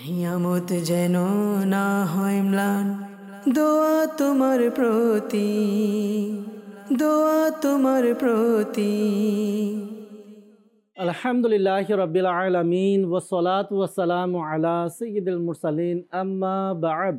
হিয়ামত যেন না হয় ম্লান, দোয়া তোমার প্রতি, দোয়া তোমার প্রতি। আলহামদুলিল্লাহি রাব্বিল আলামিন ওয়াসসালাতু ওয়াসসালামু আলা সাইয়্যিদিল মুরসালিন আম্মা বা'দ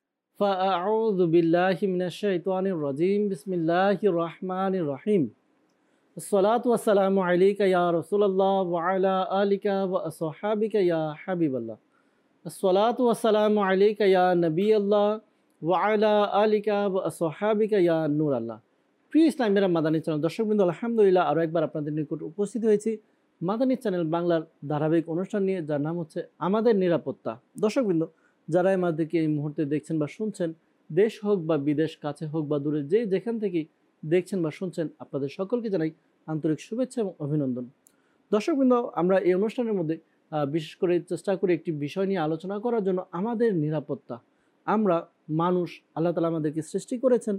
ফাআউযু বিল্লাহি মিনাশ শাইতানির রাজীম বিসমিল্লাহির রহমানির রহিম। আসসালাতু ওয়াসসালামু আলাইকা ইয়া রাসূলুল্লাহ ওয়া আলা আলিকা ওয়া আসহাবিকা ইয়া হাবিবাল্লাহ। আসসালাতু ওয়াসসালামু আলাইকা ইয়া নবিয়াল্লাহ ওয়া আলা আলিকা ওয়া আসহাবিকা ইয়া নূরাল্লাহ। প্রিয় ইসলামীরা মাদানী চ্যানেল দর্শকবৃন্দ, আলহামদুলিল্লাহ আরও একবার আপনাদের নিকট উপস্থিত হয়েছি মাদানী চ্যানেল বাংলার ধারাবাহিক অনুষ্ঠান নিয়ে, যার নাম হচ্ছে আমাদের নিরাপত্তা। দর্শকবৃন্দ, যারা আমাদেরকে এই মুহূর্তে দেখছেন বা শুনছেন, দেশ হোক বা বিদেশ, কাছে হোক বা দূরে, যেখান থেকে দেখছেন বা শুনছেন, আপনাদের সকলকে জানাই আন্তরিক শুভেচ্ছা এবং অভিনন্দন। দর্শকবৃন্দ, আমরা এই অনুষ্ঠানের মধ্যে বিশেষ করে চেষ্টা করি একটি বিষয় নিয়ে আলোচনা করার জন্য, আমাদের নিরাপত্তা। আমরা মানুষ, আল্লাহ তাআলা আমাদেরকে সৃষ্টি করেছেন,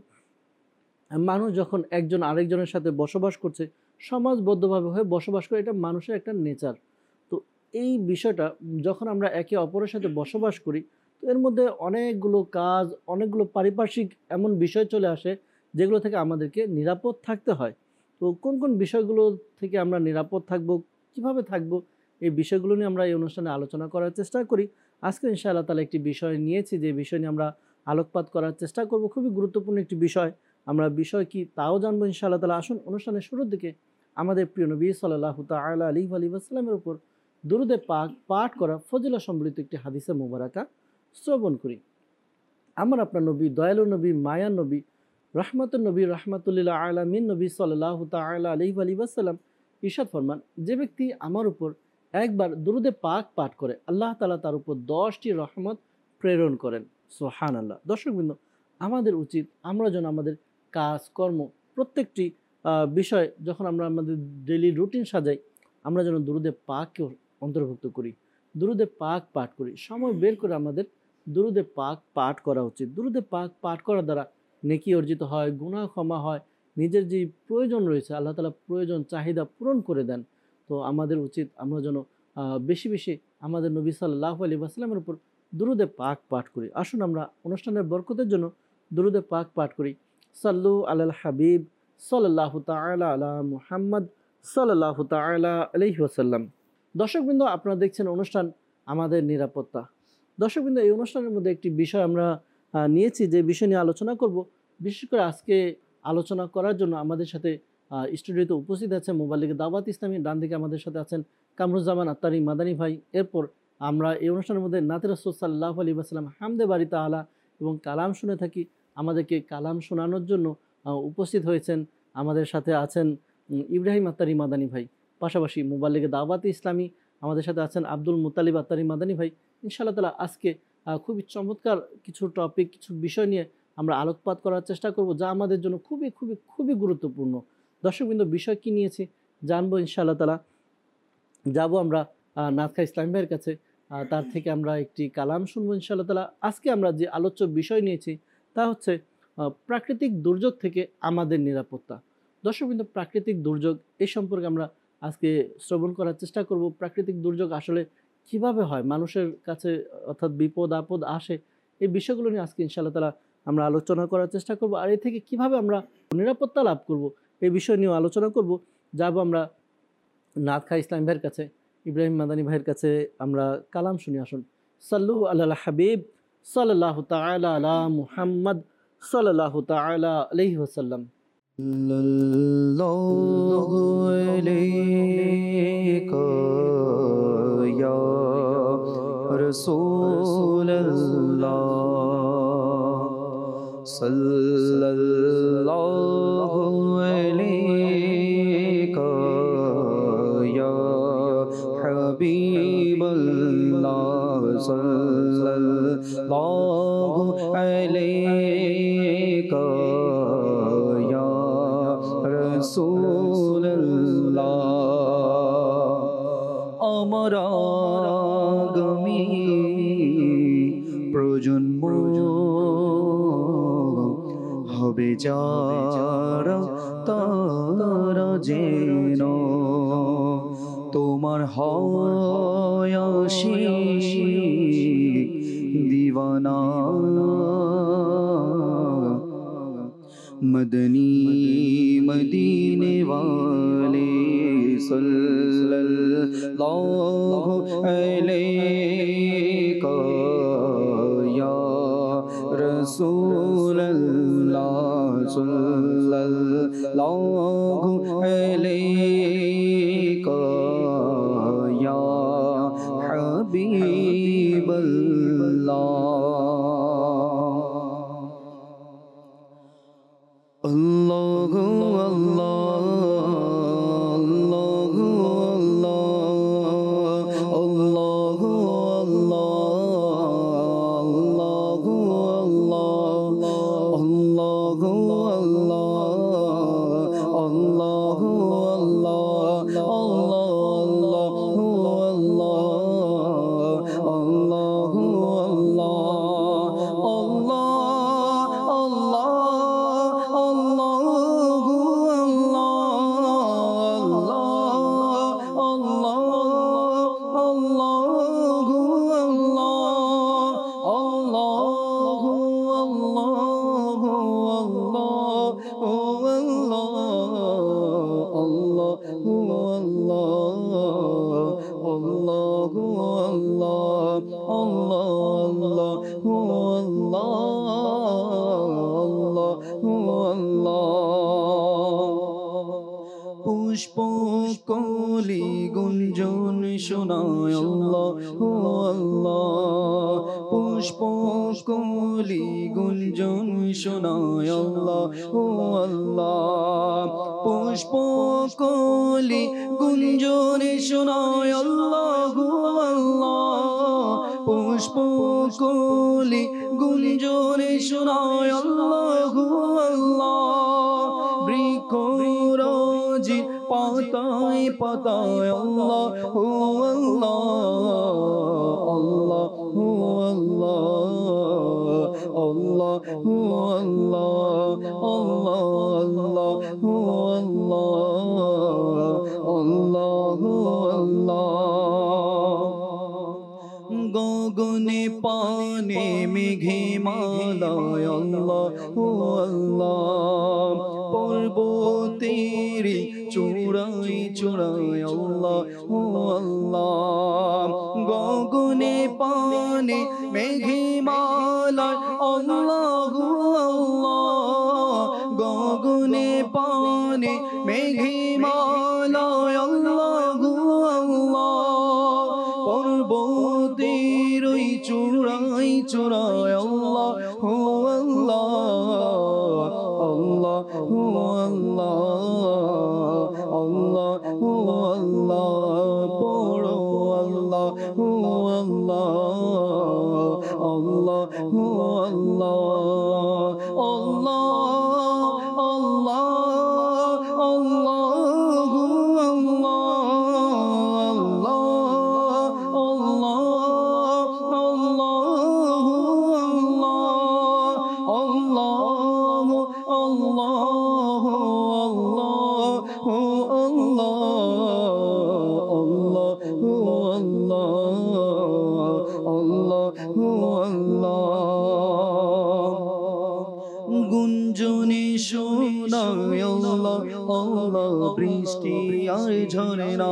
মানুষ যখন একজন আরেকজনের সাথে বসবাস করছে, সমাজবদ্ধভাবে হয়ে বসবাস করে, এটা মানুষের একটা নেচার। তো এই বিষয়টা যখন আমরা একে অপরের সাথে বসবাস করি, তো এর মধ্যে অনেকগুলো কাজ, অনেকগুলো পারিপার্শ্বিক এমন বিষয় চলে আসে যেগুলো থেকে আমাদেরকে নিরাপদ থাকতে হয়। তো কোন কোন বিষয়গুলো থেকে আমরা নিরাপদ থাকব, কিভাবে থাকব, এই বিষয়গুলো নিয়ে আমরা এই অনুষ্ঠানে আলোচনা করার চেষ্টা করি। আজকে ইনশাআল্লাহ তাআলা একটি বিষয় নিয়েছি, যে বিষয় নিয়ে আমরা আলোকপাত করার চেষ্টা করব। খুবই গুরুত্বপূর্ণ একটি বিষয়। আমরা বিষয় কি তাও জানবো ইনশাআল্লাহ তাআলা। আসুন অনুষ্ঠানের শুরুর দিকে আমাদের প্রিয় নবী সাল্লাল্লাহু তাআলা আলাইহি ওয়া সাল্লামের উপর দুরূদে পাক পাঠ করা ফজিলত সম্বলিত একটি হাদিসে মুবারাকা শ্রবণ করি। আমার আপনার নবী, দয়ালু নবী, মায়ার নবী, রহমতুন নবী, রহমাতুল্লিল আলামিন নবী সাল্লাল্লাহু তাআলা আলাইহি ওয়া সাল্লাম ইরশাদ ফরমান, যে ব্যক্তি আমার উপর একবার দুরূদে পাক পাঠ করে, আল্লাহ তাআলা তার উপর 10টি রহমত প্রেরণ করেন। সুবহানাল্লাহ। দর্শকবৃন্দ, আমাদের উচিত আমরা যেন আমাদের কাজ কর্ম প্রত্যেকটি বিষয় যখন আমরা আমাদের ডেইলি রুটিন সাজাই, আমরা যেন দুরূদে পাককেও অন্তর্ভুক্ত করি, দুরূদে পাক পাঠ করি। সময় বের করে আমাদের দুরূদে পাক পাঠ করা উচিত। দুরূদে পাক পাঠ করার দ্বারা নেকি অর্জিত হয়, গুনাহ ক্ষমা হয়, নিজের যে প্রয়োজন রয়েছে আল্লাহ তাআলা প্রয়োজন চাহিদা পূরণ করে দেন। তো আমাদের উচিত আমরা যেন বেশি বেশি আমাদের নবী সাল্লাল্লাহু আলাইহি ওয়াসাল্লামের উপর দুরূদে পাক পাঠ করি। আসুন আমরা অনুষ্ঠানের বরকতের জন্য দুরূদে পাক পাঠ করি। সাল্লু আলাল হাবিব সাল্লাল্লাহু তাআলা আলা মুহাম্মদ সাল্লাল্লাহু তাআলা আলাইহি ওয়াসাল্লাম। দর্শকবৃন্দ, আপনারা দেখছেন অনুষ্ঠান আমাদের নিরাপত্তা। দর্শকবৃন্দ, এই অনুষ্ঠানের মধ্যে একটি বিষয় আমরা নিয়েছি, যে বিষয় নিয়ে আলোচনা করব। বিশেষ করে আজকে আলোচনা করার জন্য আমাদের সাথে স্টুডিওতে উপস্থিত আছে মোবাল্লিগ দাওয়াত ইসলামী। ডান দিকে আমাদের সাথে আছেন কামরুজ্জামান আত্তারি মাদানী ভাই। এরপর আমরা এই অনুষ্ঠানের মধ্যে নাতে রাসূল সাল্লাল্লাহু আলাইহি ওয়াসাল্লাম হামদে বারি তাআলা এবং কালাম শুনে থাকি। আমাদেরকে কালাম শোনানোর জন্য উপস্থিত হয়েছেন, আমাদের সাথে আছেন ইব্রাহিম আত্তারি মাদানী ভাই। পাশাপাশি মোবাল্লিগে দাওয়াত ইসলামী আমাদের সাথে আছেন আব্দুল মুতালিব আত্তারি মাদানী ভাই। ইনশাআল্লাহ তাআলা আজকে খুবই চমৎকার কিছু টপিক, কিছু বিষয় নিয়ে আমরা আলোকপাত করার চেষ্টা করব, যা আমাদের জন্য খুবই খুবই খুবই গুরুত্বপূর্ণ। দর্শকবৃন্দ, বিষয় কি নিয়েছি জানবো ইনশাআল্লাহ তাআলা। যাব আমরা নাথখা ইসলাম ভাইয়ের কাছে, তার থেকে আমরা একটি কালাম শুনবো ইনশাআল্লাহ তাআলা। আজকে আমরা যে আলোচ্য বিষয় নিয়েছি তা হচ্ছে প্রাকৃতিক দুর্যোগ থেকে আমাদের নিরাপত্তা। দর্শকবৃন্দ, প্রাকৃতিক দুর্যোগ এই সম্পর্কে আমরা আজকে শ্রবণ করার চেষ্টা করব। প্রাকৃতিক দুর্যোগ আসলে কিভাবে হয়, মানুষের কাছে অর্থাৎ বিপদ আপদ আসে, এই বিষয়গুলো নিয়ে আজকে ইনশাআল্লাহ তাআলা আমরা আলোচনা করার চেষ্টা করব। আর এ থেকে কিভাবে আমরা নিরাপত্তা লাভ করব, এই বিষয় নিয়েও আলোচনা করব। যাব আমরা নাথখা ইসলাম ভাইয়ের কাছে, ইব্রাহিম মাদানী ভাইয়ের কাছে আমরা কালাম শুনি। আসুন। সাল্লু আলাল হাবিব সাল্লাল্লাহু তাআলা আলা মুহাম্মদ সাল্লাল্লাহু তাআলা আলাইহি ওয়াসাল্লাম। সাল্লাল্লাহু আলাইকা ইয়া রাসূলুল্লাহ, সাল্লাল্লাহু আলাইকা ইয়া হাবিবাল্লাহ, সাল্লাল্লাহু আলাইকা ইয়া রাসূলুল্লাহ। আমার আগামী প্রজন্ম হবে যারা, তারা যেন তোমার হয় আশিক मदनी मदीने वाले सल्लल्लाहु अलैका या रसूल अल्लाह सल्लल्लाहु अलैका या हबीब अल्लाह अल्लाह अल्लाह अल्लाह अल्लाह अल्लाह अल्लाह পুষ্প কলি গুঞ্জন শোনায় আল্লাহ আল্লাহ পুষ্প কলি গুঞ্জন শোনায় আল্লাহ আল্লাহ পুষ্প কলি গুঞ্জন শোনায় আল্লাহ আল্লাহ পুষ্প কলি গুঞ্জন শোনায় আল্লাহ আল্লাহ বৃক্ষরাজি পাতায় পাতায় আল্লাহ আল্লাহ আল্লাহ আল্লাহ আল্লাহ আল্লাহ আল্লাহ আল্লাহ গগনে পানে মেঘে মালায় আল্লাহ আল্লাহ পর্বতের চূড়ায় চূড়ায় আল্লাহ আল্লাহ গগনে পানে মেঘে মালায় আল্লাহ আল্লাহ গগনে পানে মেঘে মালায় আল্লাহ আল্লাহ পর্বতের ওই চূড়ায় চূড়ায় আল্লাহ আল্লাহ আল্লাহ আল্লাহ আল্লাহ পড়ো আল্লাহ আল্লাহ আল্লাহ গুঞ্জনে শোনায় আল্লাহ আল্লাহ বৃষ্টি আর ঝরে না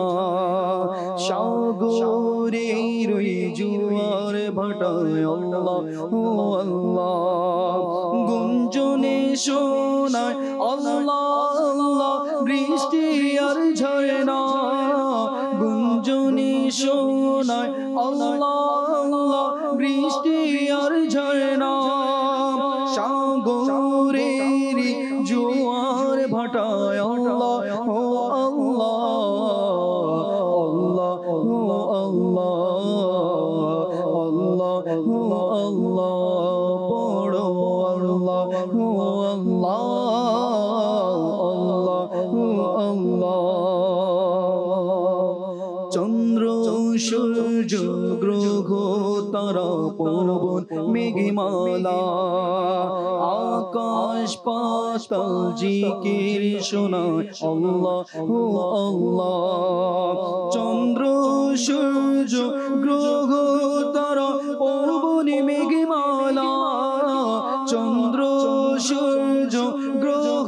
সাগরের ওই জোয়ার ভাটায় আল্লাহ আল্লাহ গুঞ্জনে শোনায় আল্লাহ আল্লাহ বৃষ্টি আর ঝরে না গুঞ্জনে শোনায় আল্লাহ আল্লাহ বৃষ্টি আর ঝরে না সাগরের জোয়ার ভাটায় আল্লাহ আল্লাহ আল্লাহ আল্লাহ পড়ো আল্লাহ আল্লাহ চন্দ্র সূর্য গ্রহ তারা পর্বত মেঘমালা আকাশ পাতাল জিকির শোনায় আল্লাহ আল্লাহ চন্দ্র সূর্য গ্রহ তারা পর্বত মেঘমালা চন্দ্র সূর্য গ্রহ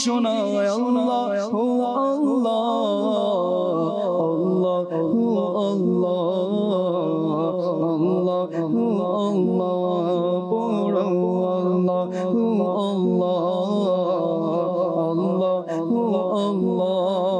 শোনায় আল্লাহ ও আল্লাহ আল্লাহ ও আল্লাহ আল্লাহ ও আল্লাহ পড়ো আল্লাহ ও আল্লাহ আল্লাহ ও আল্লাহ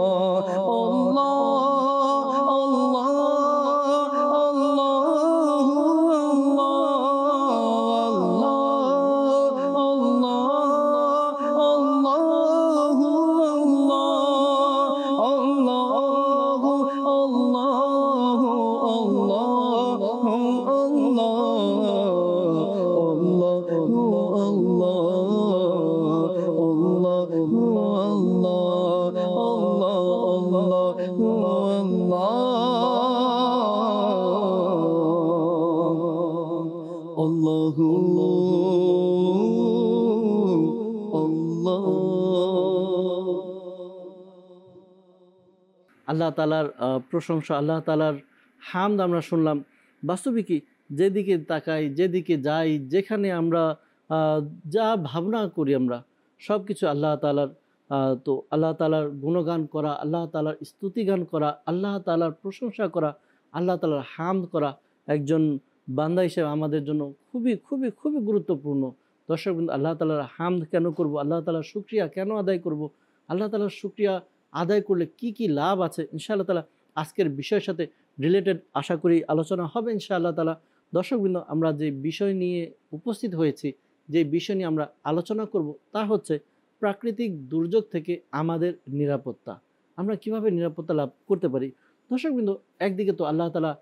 আল্লাহ তাআলার প্রশংসা, আল্লাহ তাআলার হামদ আমরা শুনলাম। বাস্তবিকই যেদিকে তাকাই, যেদিকে যাই, যেখানে আমরা যা ভাবনা করি, আমরা সব কিছু আল্লাহ তাআলার। তো আল্লাহ তাআলার গুণগান করা, আল্লাহ তাআলার স্তুতিগান করা, আল্লাহ তাআলার প্রশংসা করা, আল্লাহ তাআলার হামদ করা একজন বান্দা হিসেবে আমাদের জন্য খুবই খুবই খুবই গুরুত্বপূর্ণ। দর্শকবৃন্দ, আল্লাহ তাআলার হামদ কেন করব, আল্লাহ তাআলার শুকরিয়া কেন আদায় করব, আল্লাহ তাআলার শুকরিয়া আদায় করলে কি কি লাভ আছে, ইনশাআল্লাহ তাআলা আজকের বিষয়ের সাথে রিলেটেড আশা করি আলোচনা হবে ইনশাআল্লাহ তাআলা। দর্শকবৃন্দ, আমরা যে বিষয় নিয়ে উপস্থিত হয়েছি, যে বিষয় নিয়ে আমরা আলোচনা করব, তা হচ্ছে প্রাকৃতিক দুর্যোগ থেকে আমাদের নিরাপত্তা। আমরা কিভাবে নিরাপত্তা লাভ করতে পারি। দর্শকবৃন্দ, একদিকে তো আল্লাহ তাআলা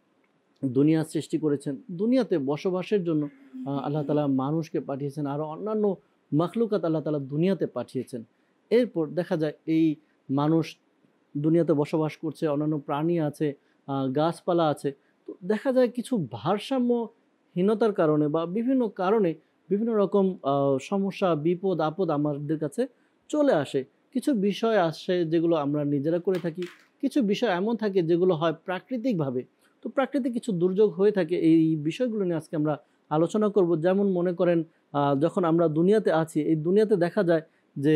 দুনিয়া সৃষ্টি করেছেন, দুনিয়াতে বসবাসের জন্য আল্লাহ তাআলা মানুষকে পাঠিয়েছেন, আরও অন্যান্য মাখলুকাত আল্লাহ তাআলা দুনিয়াতে পাঠিয়েছেন। এরপর দেখা যায় এই মানুষ দুনিয়াতে বসবাস করছে, অন্যান্য প্রাণী আছে, গাছপালা আছে। তো দেখা যায় কিছু ভারসাম্যহীনতার কারণে বা বিভিন্ন কারণে বিভিন্ন রকম সমস্যা, বিপদ আপদ আমাদের কাছে চলে আসে। কিছু বিষয় আসে যেগুলো আমরা নিজেরা করে থাকি, কিছু বিষয় এমন থাকে যেগুলো হয় প্রাকৃতিকভাবে। তো প্রাকৃতিক কিছু দুর্যোগ হয়ে থাকে, এই বিষয়গুলো নিয়ে আজকে আমরা আলোচনা করব। যেমন মনে করেন, যখন আমরা দুনিয়াতে আছি, এই দুনিয়াতে দেখা যায় যে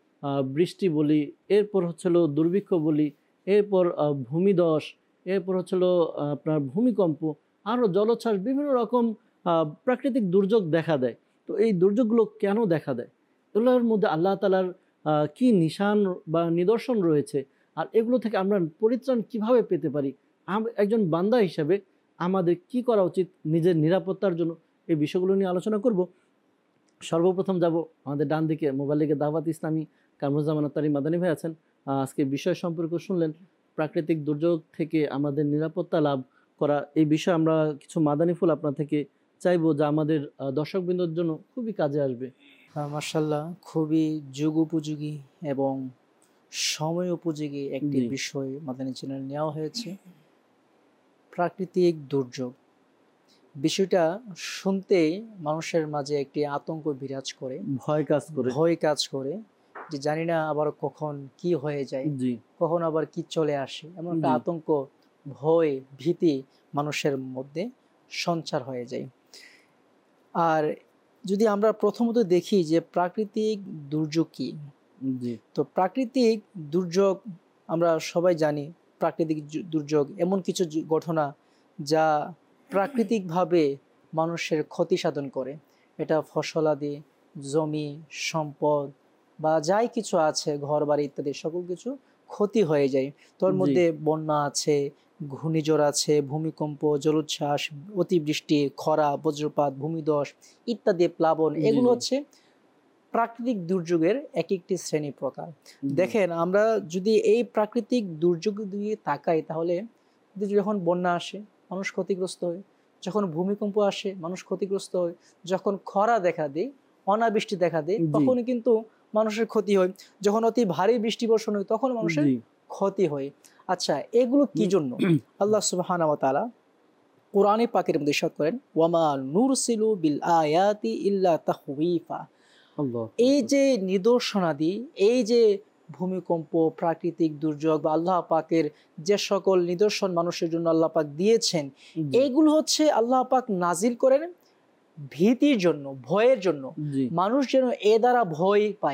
বৃষ্টি বলি, এরপর হচ্ছিল দুর্ভিক্ষ বলি, এরপর ভূমিধস, এরপর হচ্ছিল আপনার ভূমিকম্প, আরও জলোচ্ছ্বাস, বিভিন্ন রকম প্রাকৃতিক দুর্যোগ দেখা দেয়। তো এই দুর্যোগগুলো কেন দেখা দেয়, এগুলোর মধ্যে আল্লাহ তাআলার কি নিশান বা নিদর্শন রয়েছে, আর এগুলো থেকে আমরা পরিত্রাণ কিভাবে পেতে পারি, একজন বান্দা হিসেবে আমাদের কি করা উচিত নিজের নিরাপত্তার জন্য, এই বিষয়গুলো নিয়ে আলোচনা করব। সর্বপ্রথম যাব আমাদের ডান দিকে, মোবাইল লিগে দাওয়াত ইসলামী কামরুজ্জামান আত্তারি মাদানী ভাই আছেন। আজকে বিষয় সম্পর্কে শুনলেন, প্রাকৃতিক দুর্যোগ থেকে আমাদের নিরাপত্তা লাভ করা। এই বিষয়ে আমরা কিছু মাদানী ফুল আপনার থেকে চাইবো, যা আমাদের দর্শকবৃন্দর জন্য খুবই কাজে আসবে। মাশাআল্লাহ, খুবই যুগ উপযোগী এবং সময় উপযোগী একটি বিষয় মাদানী চ্যানেল নেওয়া হয়েছে, প্রাকৃতিক দুর্যোগ। বিষয়টা শুনতেই মানুষের মাঝে একটি আতঙ্ক বিরাজ করে, ভয় কাজ করে যে জানি না আবার কখন কি হয়ে যায়, কখন আবার কি চলে আসে, এমন একটা আতঙ্ক, ভয়, ভীতি মানুষের মধ্যে সঞ্চার হয়ে যায়। আর যদি আমরা প্রথমত দেখি যে প্রাকৃতিক দুর্যোগ কি, তো প্রাকৃতিক দুর্যোগ আমরা সবাই জানি, প্রাকৃতিক দুর্যোগ এমন কিছু ঘটনা যা প্রাকৃতিকভাবে মানুষের ক্ষতি সাধন করে। এটা ফসলাদি, জমি, সম্পদ বা যাই কিছু আছে, ঘর বাড়ি ইত্যাদি সকল কিছু ক্ষতি হয়ে যায়। তোর মধ্যে বন্যা আছে, ঘূর্ণিঝড় আছে, ভূমিকম্প, জলোচ্ছ্বাস, অতিবৃষ্টি, খরা, বজ্রপাত, ভূমিধস ইত্যাদি, প্লাবন, এগুলো হচ্ছে প্রাকৃতিক দুর্যোগের এক একটি শ্রেণী প্রকার। দেখেন, আমরা যদি এই প্রাকৃতিক দুর্যোগ দিয়ে তাকাই, তাহলে যখন বন্যা আসে মানুষ ক্ষতিগ্রস্ত হয়, যখন ভূমিকম্প আসে মানুষ ক্ষতিগ্রস্ত হয়, যখন খরা দেখা দেয়, অনাবৃষ্টি দেখা দেয়, তখন কিন্তু মানুষের ক্ষতি হয়, যখন অতি ভারী বৃষ্টি বর্ষণ হয় তখন মানুষের ক্ষতি হয়। আচ্ছা, এগুলো কি জন্য? আল্লাহ সুবহানাহু ওয়া তাআলা কোরআনে পাকের মধ্যে ইরশাদ করেন, ওয়ামা নুরসিলু বিল আয়াতি ইল্লা তাখওয়িফা। এই যে নিদর্শনাদি, এই যে ভূমিকম্প, প্রাকৃতিক দুর্যোগ বা আল্লাহ পাকের যে সকল নিদর্শন মানুষের জন্য আল্লাহ পাক দিয়েছেন, এইগুলো হচ্ছে আল্লাহ পাক নাজিল করেন ভীতির জন্য, ভয়ের জন্য। মানুষ যেন এ দ্বারা ভয় পায়,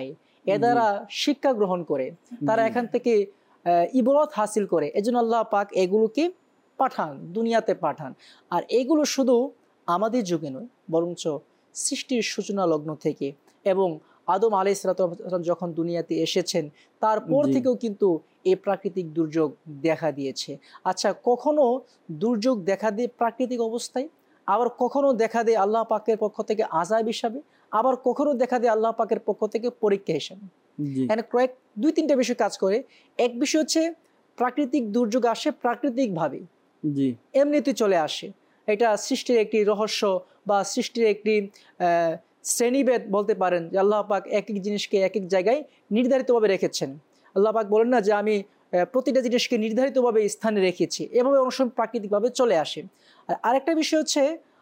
এ দ্বারা শিক্ষা গ্রহণ করে, তারা এখান থেকে ইবরত হাসিল করে। এজন্য আল্লাহ পাক এগুলোকে পাঠান, দুনিয়াতে পাঠান। আর এগুলো শুধু আমাদের যুগে নয়, বরঞ্চ সৃষ্টির সূচনা লগ্ন থেকে এবং আদম আলাইহিস সালাম যখন দুনিয়াতে এসেছেন তারপর থেকেও কিন্তু এই প্রাকৃতিক দুর্যোগ দেখা দিয়েছে। আচ্ছা, কখনো দুর্যোগ দেখা দেয় প্রাকৃতিক অবস্থায়, আবার কখনো দেখা দেয় আল্লাহ পাকের পক্ষ থেকে আযাব হিসাবে, আবার কখনো দেখা দেয় আল্লাহ পাকের পক্ষ থেকে পরীক্ষা হিসাবে। এখানে দুই তিনটা বিষয় কাজ করে। এক বিষয় হচ্ছে প্রাকৃতিক দুর্যোগ আসে প্রাকৃতিকভাবে, এমনিতে চলে আসে। এটা সৃষ্টির একটি রহস্য বা সৃষ্টির একটি শ্রেণীভেদ বলতে পারেন, যে আল্লাহ পাক এক এক জিনিসকে এক এক জায়গায় নির্ধারিতভাবে রেখেছেন। আল্লাহ পাক বলেন না যে আমি প্রতিটা জিনিসকে নির্ধারিতভাবে স্থানে রেখেছি, এভাবে অনেক সময় প্রাকৃতিকভাবে চলে আসে। আর আরেকটা বিষয় হচ্ছে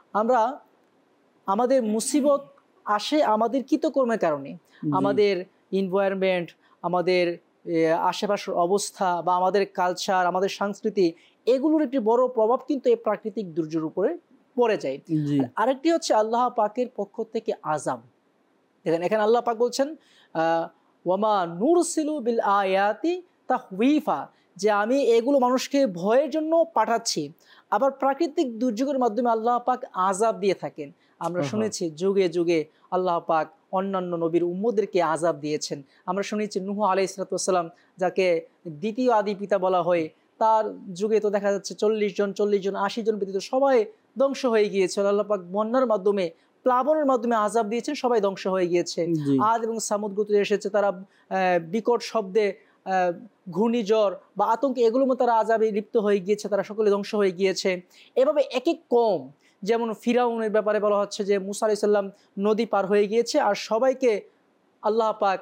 আমাদের মুসিবত আসে আমাদের কৃতকর্মের কারণে। আমাদের এনভায়রনমেন্ট, আমাদের আশেপাশের অবস্থা বা আমাদের কালচার, আমাদের সংস্কৃতি, এগুলোর একটি বড় প্রভাব কিন্তু এই প্রাকৃতিক দুর্যোগের উপরে পড়ে যায়। আরেকটি হচ্ছে আল্লাহ পাকের পক্ষ থেকে আযাব। দেখেন এখানে আল্লাহ পাক বলছেন ওয়ামা নুরসিলু বিল আয়াতি তাহওয়িফা, যে আমি এগুলো মানুষকে ভয়ের জন্য পাঠাচ্ছি। আবার প্রাকৃতিক দুর্যোগের মাধ্যমে আল্লাহ পাক আযাব দিয়ে থাকেন। আমরা শুনেছি যুগে যুগে আল্লাহ পাক অন্যান্য নবীর উম্মতদেরকে আযাব দিয়েছেন। আমরা শুনেছি নূহ আলাইহিস সালাম, যাকে দ্বিতীয় আদি পিতা বলা হয়, তার যুগে তো দেখা যাচ্ছে 40 জন 80 জন ব্যতীত সবাই ধ্বংস হয়ে গিয়েছিল। আল্লাহ পাক বন্যার মাধ্যমে, প্লাবনের মাধ্যমে আযাব দিয়েছেন, সবাই ধ্বংস হয়ে গিয়েছে। আদ এবং সামুদ গোত্রে এসেছে, তারা বিকট শব্দে, ঘূর্ণিঝড় বা আতঙ্কে এগুলোর মধ্যে তারা আযাবে লিপ্ত হয়ে গিয়েছে, তারা সকলে ধ্বংস হয়ে গিয়েছে। এভাবে এক এক কওম, যেমন ফিরাউনের ব্যাপারে বলা হচ্ছে যে মুসা আলাইহিস সালাম নদী পার হয়ে গিয়েছে আর সবাইকে আল্লাহ পাক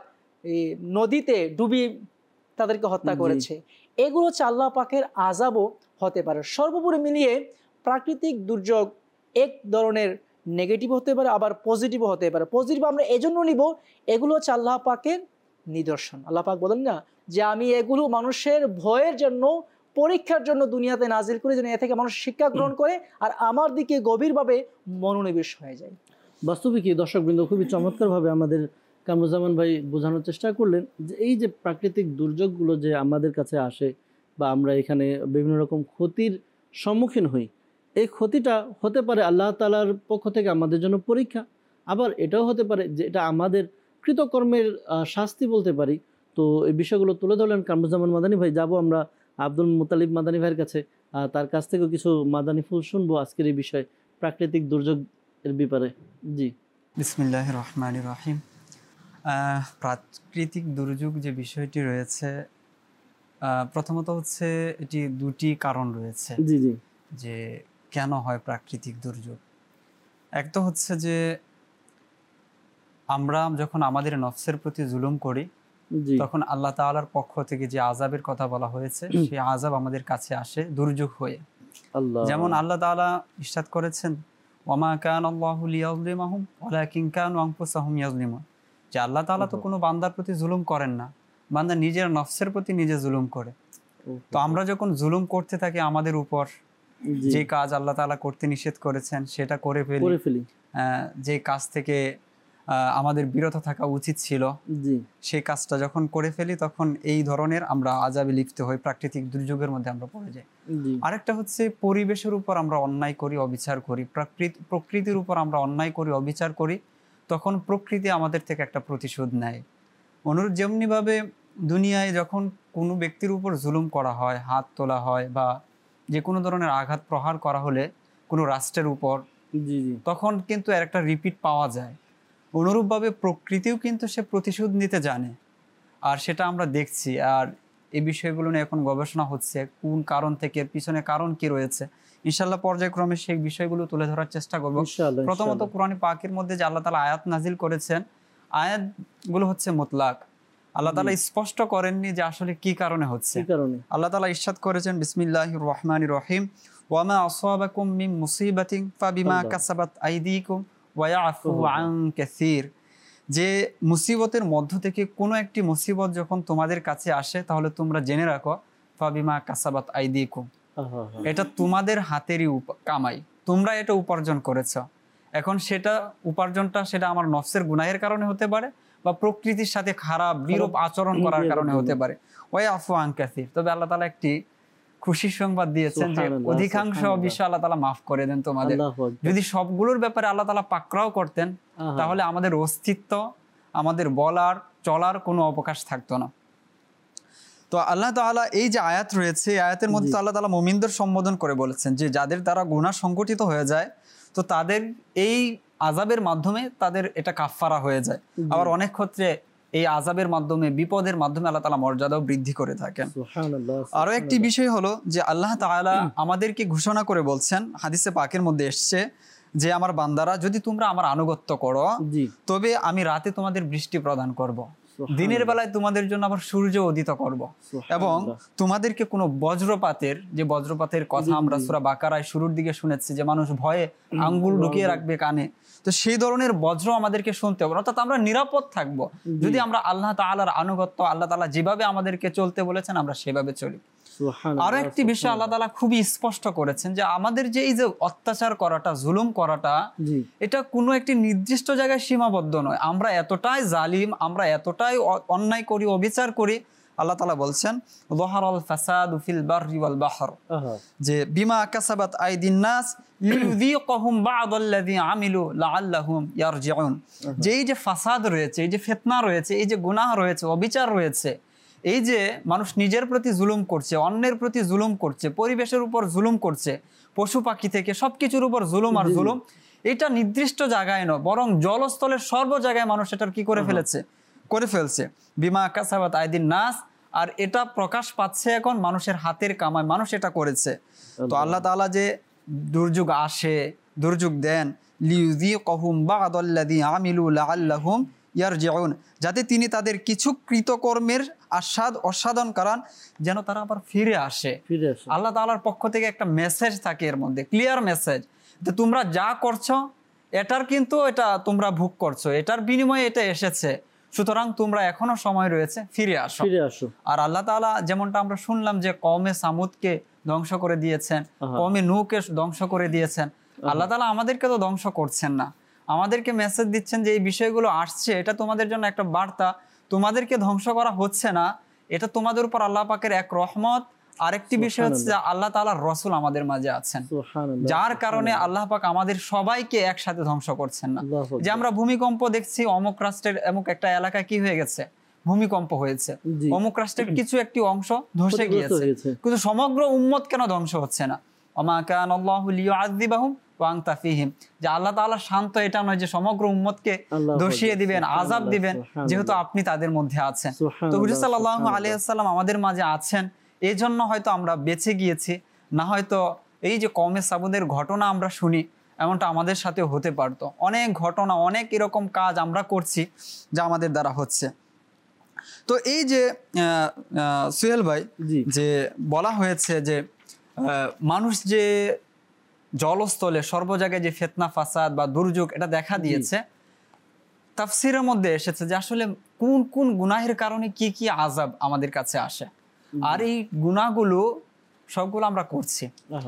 নদীতে ডুবিয়ে তাদেরকে হত্যা করেছে। এগুলো হচ্ছে আল্লাহ পাকের আযাবও হতে পারে। সর্বোপরি মিলিয়ে প্রাকৃতিক দুর্যোগ এক ধরনের নেগেটিভ হতে পারে, আবার পজিটিভও হতে পারে। পজিটিভ আমরা এজন্য নিব, এগুলো হচ্ছে আল্লাহ পাকের নিদর্শন। আল্লাহ পাক বলেন না যে আমি এগুলো মানুষের ভয়ের জন্য, পরীক্ষার জন্য দুনিয়াতে নাজিল করে, যেন এ থেকে মানুষ শিক্ষা গ্রহণ করে আর আমার দিকে গভীরভাবে মনোনিবেশ হয়ে যায়। বাস্তবে কি দর্শকবৃন্দ খুবই চমৎকারভাবে আমাদের কামরুজ্জামান ভাই বোঝানোর চেষ্টা করলেন যে এই যে প্রাকৃতিক দুর্যোগগুলো যে আমাদের কাছে আসে বা আমরা এখানে বিভিন্ন রকম ক্ষতির সম্মুখীন হই, এই ক্ষতিটা হতে পারে আল্লাহ তাআলার পক্ষ থেকে আমাদের জন্য পরীক্ষা, আবার এটাও হতে পারে যে এটা আমাদের কৃতকর্মের শাস্তি বলতে পারি। তো এই বিষয়গুলো তুলে ধরলেন কামরুজ্জামান মাদানী ভাই। যাব আমরা আব্দুল মুতালিব মাদানী ভাইয়ের কাছে, তার কাছ থেকেও কিছু মাদানী ফুল শুনবো আজকের এই বিষয় প্রাকৃতিক দুর্যোগ এর ব্যাপারে। জি, বিসমিল্লাহির রহমানির রহিম। প্রাকৃতিক দুর্যোগ যে বিষয়টি রয়েছে, প্রথমত হচ্ছে এটি দুটি কারণ রয়েছে জি জি যে কেন হয় প্রাকৃতিক দুর্যোগ। এক তো হচ্ছে যে আমরা যখন আমাদের নফসের প্রতি জুলুম করি, তখন আল্লাহ তাআলার পক্ষ থেকে যে আযাবের কথা বলা হয়েছে, সেই আযাব আমাদের কাছে আসে দুর্যোগ হয়ে। যেমন আল্লাহ তাআলা ইরশাদ করেছেন, ওয়ামা কানাল্লাহু লিয়াযলিমাহুম ওয়ালাকিন কানু আনফুসাহুম ইয়াযলিমুন, যে আল্লাহ তাআলা তো কোনো বান্দার প্রতি জুলুম করেন না, বান্দা নিজের নফসের প্রতি নিজে জুলুম করে। তো আমরা যখন জুলুম করতে থাকি আমাদের উপর, যে কাজ আল্লাহ তাআলা করতে নিষেধ করেছেন সেটা করে ফেলি, যে কাজ থেকে আমাদের বিরত থাকা উচিত ছিল সেই কাজটা যখন করে ফেলি, তখন এই ধরনের আমরা আযাবে লিপ্ত হই, প্রাকৃতিক দুর্যোগের মধ্যে আমরা পড়ে যাই। আরেকটা হচ্ছে পরিবেশের উপর আমরা অন্যায় করি, অবিচার করি, প্রকৃতির উপর আমরা অন্যায় করি, অবিচার করি, তখন প্রকৃতি আমাদের থেকে একটা প্রতিশোধ নেয়। অনুরূপ যেমনিভাবে দুনিয়ায় যখন কোনো ব্যক্তির উপর জুলুম করা হয়, হাত তোলা হয় বা যে কোনো ধরনের আঘাত প্রহার করা হলে কোনো রাষ্ট্রের উপর, তখন কিন্তু এর একটা রিপিট পাওয়া যায়। অনুরূপভাবে প্রকৃতিও কিন্তু সে প্রতিশোধ নিতে জানে, আর সেটা আমরা দেখছি। আর এই বিষয়গুলো নিয়ে এখন গবেষণা হচ্ছে, কোন কারণ থেকে, এর পিছনে কারণ কি রয়েছে। ইনশাআল্লাহ পর্যায়ক্রমে সেই বিষয়গুলো তুলে ধরার চেষ্টা করব। প্রথমত কোরআন পাকের মধ্যে যে আল্লাহ তাআলা আয়াত নাজিল করেছেন, আয়াতগুলো হচ্ছে মুতলাক। আল্লাহ তাআলা স্পষ্ট করেননি যে আসলে কি কারণে হচ্ছে। আল্লাহ তাআলা ইরশাদ করেছেন, বিসমিল্লাহির রহমানির রহিম, ওয়ামা আসাবাকুম মিন মুসিবাতিন ফাবিমা কাসাবাত আইদিকুম ওয়া ইয়াফু আন কাসীর, যে মুসিবতের মধ্য থেকে কোনো একটি মুসিবত যখন তোমাদের কাছে আসে, তাহলে তোমরা জেনে রাখো ফাবিমা কাসাবাত আইদিকুম, এটা তোমাদের হাতেরই কামাই, তোমরা এটা উপার্জন করেছ। এখন সেটা উপার্জনটা সেটা আমার নফসের গুনাহের কারণে হতে পারে, বা প্রকৃতির সাথে খারাপ বিরূপ আচরণ করার কারণে হতে পারে। ওয়া আফু আন কাসির, তবে আল্লাহ তাআলা একটি খুশির সংবাদ দিয়েছেন যে অধিকাংশ বিষয় আল্লাহ তাআলা মাফ করে দেন তোমাদের। যদি সবগুলোর ব্যাপারে আল্লাহ তাআলা পাকড়াও করতেন তাহলে আমাদের অস্তিত্ব, আমাদের বলার চলার কোনো অবকাশ থাকতো না। তো আল্লাহ তাআলা এই যে আয়াত রয়েছে, আয়াতের মধ্যে তো আল্লাহ তাআলা মুমিনদের সম্বোধন করে বলেছেন যে যাদের দ্বারা গুনাহ সংগঠিত হয়ে যায় তো তাদের এই আযাবের মাধ্যমে তাদের এটা কাফফারা হয়ে যায়। আবার অনেক ক্ষেত্রে এই আযাবের মাধ্যমে, বিপদের মাধ্যমে আল্লাহ তাআলা মর্যাদাও বৃদ্ধি করে থাকেন। আরো একটি বিষয় হলো যে আল্লাহ তাআলা আমাদেরকে ঘোষণা করে বলছেন, হাদিসে পাকের মধ্যে এসছে যে আমার বান্দারা যদি তোমরা আমার আনুগত্য করো তবে আমি রাতে তোমাদের বৃষ্টি প্রদান করব, দিনের বেলায় তোমাদের জন্য আবার সূর্য উদিত করব, এবং তোমাদেরকে কোনো বজ্রপাতের, যে বজ্রপাতের কথা আমরা সূরা বাকারায় শুরুর দিকে শুনেছি যে মানুষ ভয়ে আঙ্গুল ঢুকিয়ে রাখবে কানে, তো সেই ধরনের বজ্র আমাদেরকে শুনতে হবে, অর্থাৎ আমরা নিরাপদ থাকব যদি আমরা আল্লাহ তাআলার আনুগত্য, আল্লাহ তাআলা যেভাবে আমাদেরকে চলতে বলেছেন আমরা সেভাবে চলি। আরো একটি বিষয় আল্লাহ তাআলা খুবই স্পষ্ট করেছেন যে আমাদের যে এই যে অত্যাচার করাটা, জুলুম করাটা, এটা কোনো একটি নির্দিষ্ট জায়গায় সীমাবদ্ধ নয়। আমরা এতটাই জালিম, আমরা এতটাই অন্যায় করি, অবিচার করি, আল্লাহ তাআলা বলছেন যাহারাল ফাসাদু ফিল বাররি ওয়াল বাহর, যে বিমা কাসাবাত আইদিন নাস লিযীকাহুম বা'দাল্লাযী আমিলু লাআল্লাহুম ইয়ারজিউন, যে এই যে ফাসাদ রয়েছে, এই যে ফিতনা রয়েছে, এই যে গুনাহ রয়েছে, অবিচার রয়েছে, এই যে মানুষ নিজের প্রতি জুলুম করছে, অন্যের প্রতি জুলুম করছে, পরিবেশের উপর জুলুম করছে, পশু পাখি থেকে সবকিছুর উপর জুলুম আর জুলুম, এটা নির্দিষ্ট জায়গায় নয় বরং জলস্থলের সর্ব জায়গায় মানুষ এটার কি করে ফেলছে বিমা কাসাবাত আইদিন নাস, আর এটা প্রকাশ পাচ্ছে এখন মানুষের হাতের কামায়, মানুষ এটা করেছে। তো আল্লাহ তাআলা যে দুর্যোগ আসে, দুর্যোগ দেন, লিযীকাহুম বা'দাল্লাযী আমিলু লাআল্লাহুম ইয়ারজিউন, যাতে তিনি তাদের কিছু কৃতকর্মের অসাধন করান যেন তারা আবার ফিরে আসে। আল্লাহ তাআলার পক্ষ থেকে একটা মেসেজ থাকে এর মধ্যে, ক্লিয়ার মেসেজ, যে তোমরা যা করছো এটার কিন্তু এটা তোমরা ভোগ করছো, এটার বিনিময়ে এটা এসেছে, সুতরাং তোমরা এখনো সময় রয়েছে, ফিরে আসো। আর আল্লাহ তাআলা যেমনটা আমরা শুনলাম যে কওমে সামুদকে ধ্বংস করে দিয়েছেন, কওমে নূহকে ধ্বংস করে দিয়েছেন, আল্লাহ তাআলা আমাদেরকে তো ধ্বংস করছেন না, আমাদেরকে মেসেজ দিচ্ছেন যে এই বিষয়গুলো আসছে, এটা তোমাদের জন্য একটা বার্তা, তোমাদেরকে ধ্বংস করা হচ্ছে না, এটা তোমাদের উপর আল্লাহ পাকের এক রহমত। আরেকটি বিষয় হচ্ছে যে আল্লাহ তাআলার রাসূল আমাদের মাঝে আছেন, যার কারণে আল্লাহ পাক আমাদের সবাইকে একসাথে ধ্বংস করছেন না। যে আমরা ভূমিকম্প দেখছি, অমুক রাষ্ট্রের অমুক একটা এলাকায় কি হয়ে গেছে, ভূমিকম্প হয়েছে, অমুক রাষ্ট্রের কিছু একটি অংশ ধসে গিয়েছে, কিন্তু সমগ্র উম্মত কেন ধ্বংস হচ্ছে না? ওমা কানাল্লাহু লিয়ুআযযিবাহুম ওয়া আনতা ফীহিম, যে আল্লাহ তাআলা শান্ত এটা নয় যে সমগ্র উম্মতকে দোষিয়ে দিবেন, আযাব দিবেন, যেহেতু আপনি তাদের মধ্যে আছেন। তো হুজুর সাল্লাল্লাহু আলাইহি ওয়াসাল্লাম আমাদের মাঝে আছেন, এই জন্য হয়তো আমরা বেঁচে গিয়েছি, না হয়তো এই যে কওমে সামুদের ঘটনা আমরা শুনি এমনটা আমাদের সাথে হতে পারতো। অনেক ঘটনা, অনেক এরকম কাজ আমরা করছি যা আমাদের দ্বারা হচ্ছে। তো এই যে সুহেল ভাই, যে বলা হয়েছে যে মানুষ যে জলস্থলে সর্ব জায়গায় যে ফিতনা ফাসাদ বা দুর্যোগ এটা দেখা দিয়েছে, তাফসীরের মধ্যে এসেছে যে আসলে কোন কোন গুনাহের কারণে কি কি আযাব আমাদের কাছে আসে, আর এই গুনাহগুলো সবগুলো আমরা করছি।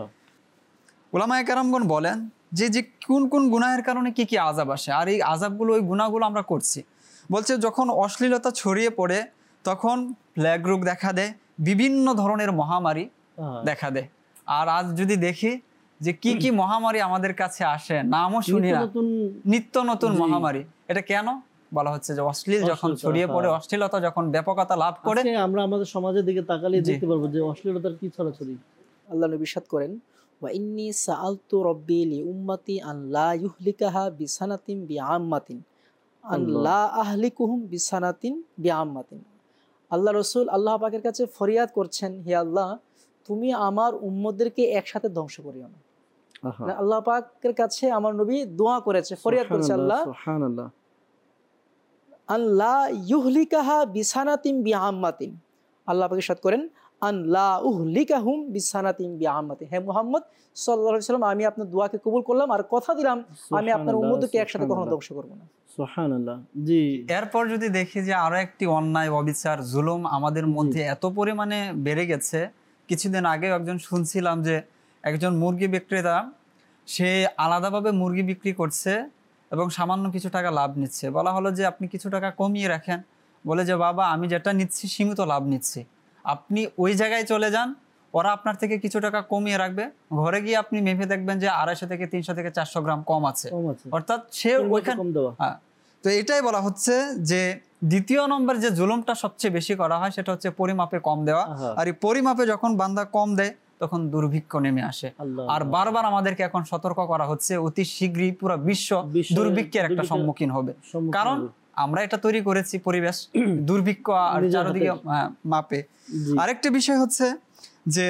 উলামায়ে কেরামগণ বলেন যে যে কোন কোন গুনাহের কারণে কি কি আযাব আসে, আর এই আযাবগুলো, ওই গুনাহগুলো আমরা করছি। বলছে যখন অশ্লীলতা ছড়িয়ে পড়ে তখন প্লেগ রোগ দেখা দেয়, বিভিন্ন ধরনের মহামারী দেখা দেয়। আর আজ যদি দেখি যে কি কি মহামারী আমাদের কাছে আসে, নামও শুনি না, নিত্য নতুন মহামারী। এটা কেন বলা হচ্ছে? যে অশ্লীল যখন ছড়িয়ে পড়ে, অশ্লীলতা যখন ব্যাপকতা লাভ করে, আমরা আমাদের সমাজের দিকে তাকালে দেখতে পারবো যে অশ্লীলতার কি ছড়াছড়ি। আল্লাহ নবী ইরশাদ করেন, ওয়া ইন্নী সাআলতু রাব্বি লি উম্মতি আন লা ইহলিকাহা বিসানাতিন বিআম্মাতিন আন লা আহলিকুহুম বিসানাতিন বিআম্মাতিন। আল্লাহ রাসূল আল্লাহ পাকের কাছে ফরিয়াদ করছেন, হে আল্লাহ, তুমি আমার উম্মতদেরকে একসাথে ধ্বংস করিও না। আল্লাহ পাকের কাছে আমার নবী দোয়া করেছে, ফরিয়াদ করেছে, আল্লাহ সুবহানাল্লাহ, আল্লাহ ইহলিকাহা বিসানাতিন বিআম্মাতিন। আল্লাহ পাক ইরশাদ করেন, আল্লাহ উহলিকাহুম বিসানাতিন বিআম্মাতিন। হে মুহাম্মদ সাল্লাল্লাহু আলাইহি ওয়াসাল্লাম, আমি আপনার দোয়াকে কবুল করলাম আর কথা দিলাম আমি আপনার উম্মতকে একসাথে কখনো ধ্বংস করব না। সুবহানাল্লাহ। জি। এরপর যদি দেখি যে আরো একটি অন্যায়, অবিচার, জুলুম আমাদের মধ্যে এত পরিমাণে বেড়ে গেছে। কিছুদিন আগে একজন শুনছিলাম যে একজন মুরগি বিক্রেতা, সে আলাদাভাবে মুরগি বিক্রি করছে এবং সামান্য কিছু টাকা লাভ নিচ্ছে। বলা হলো যে আপনি কিছু টাকা কমিয়ে রাখেন, বলে যে বাবা আমি যেটা নিচ্ছি সীমিত লাভ নিচ্ছি, আপনি ওই জায়গায় চলে যান, ওরা আপনার থেকে কিছু টাকা কমিয়ে রাখবে, ঘরে গিয়ে আপনি মেপে দেখবেন যে 250 থেকে 300 থেকে 400 গ্রাম কম আছে, অর্থাৎ সে ওইখানে। তো এটাই বলা হচ্ছে যে দ্বিতীয় নম্বর যে জুলুমটা সবচেয়ে বেশি করা হয় সেটা হচ্ছে পরিমাপে কম দেওয়া। আর এই পরিমাপে যখন বান্দা কম দেয় তখন দুর্ভিক্ষ নেমে আসে। আর বারবার আমাদেরকে এখন সতর্ক করা হচ্ছে অতি শীঘ্রই পুরো বিশ্ব দুর্ভিক্ষের একটা সম্মুখীন হবে, কারণ আমরা এটা তৈরি করেছি পরিবেশ, দুর্ভিক্ষ আর চারিদিকে মাপে। আরেকটা বিষয় হচ্ছে যে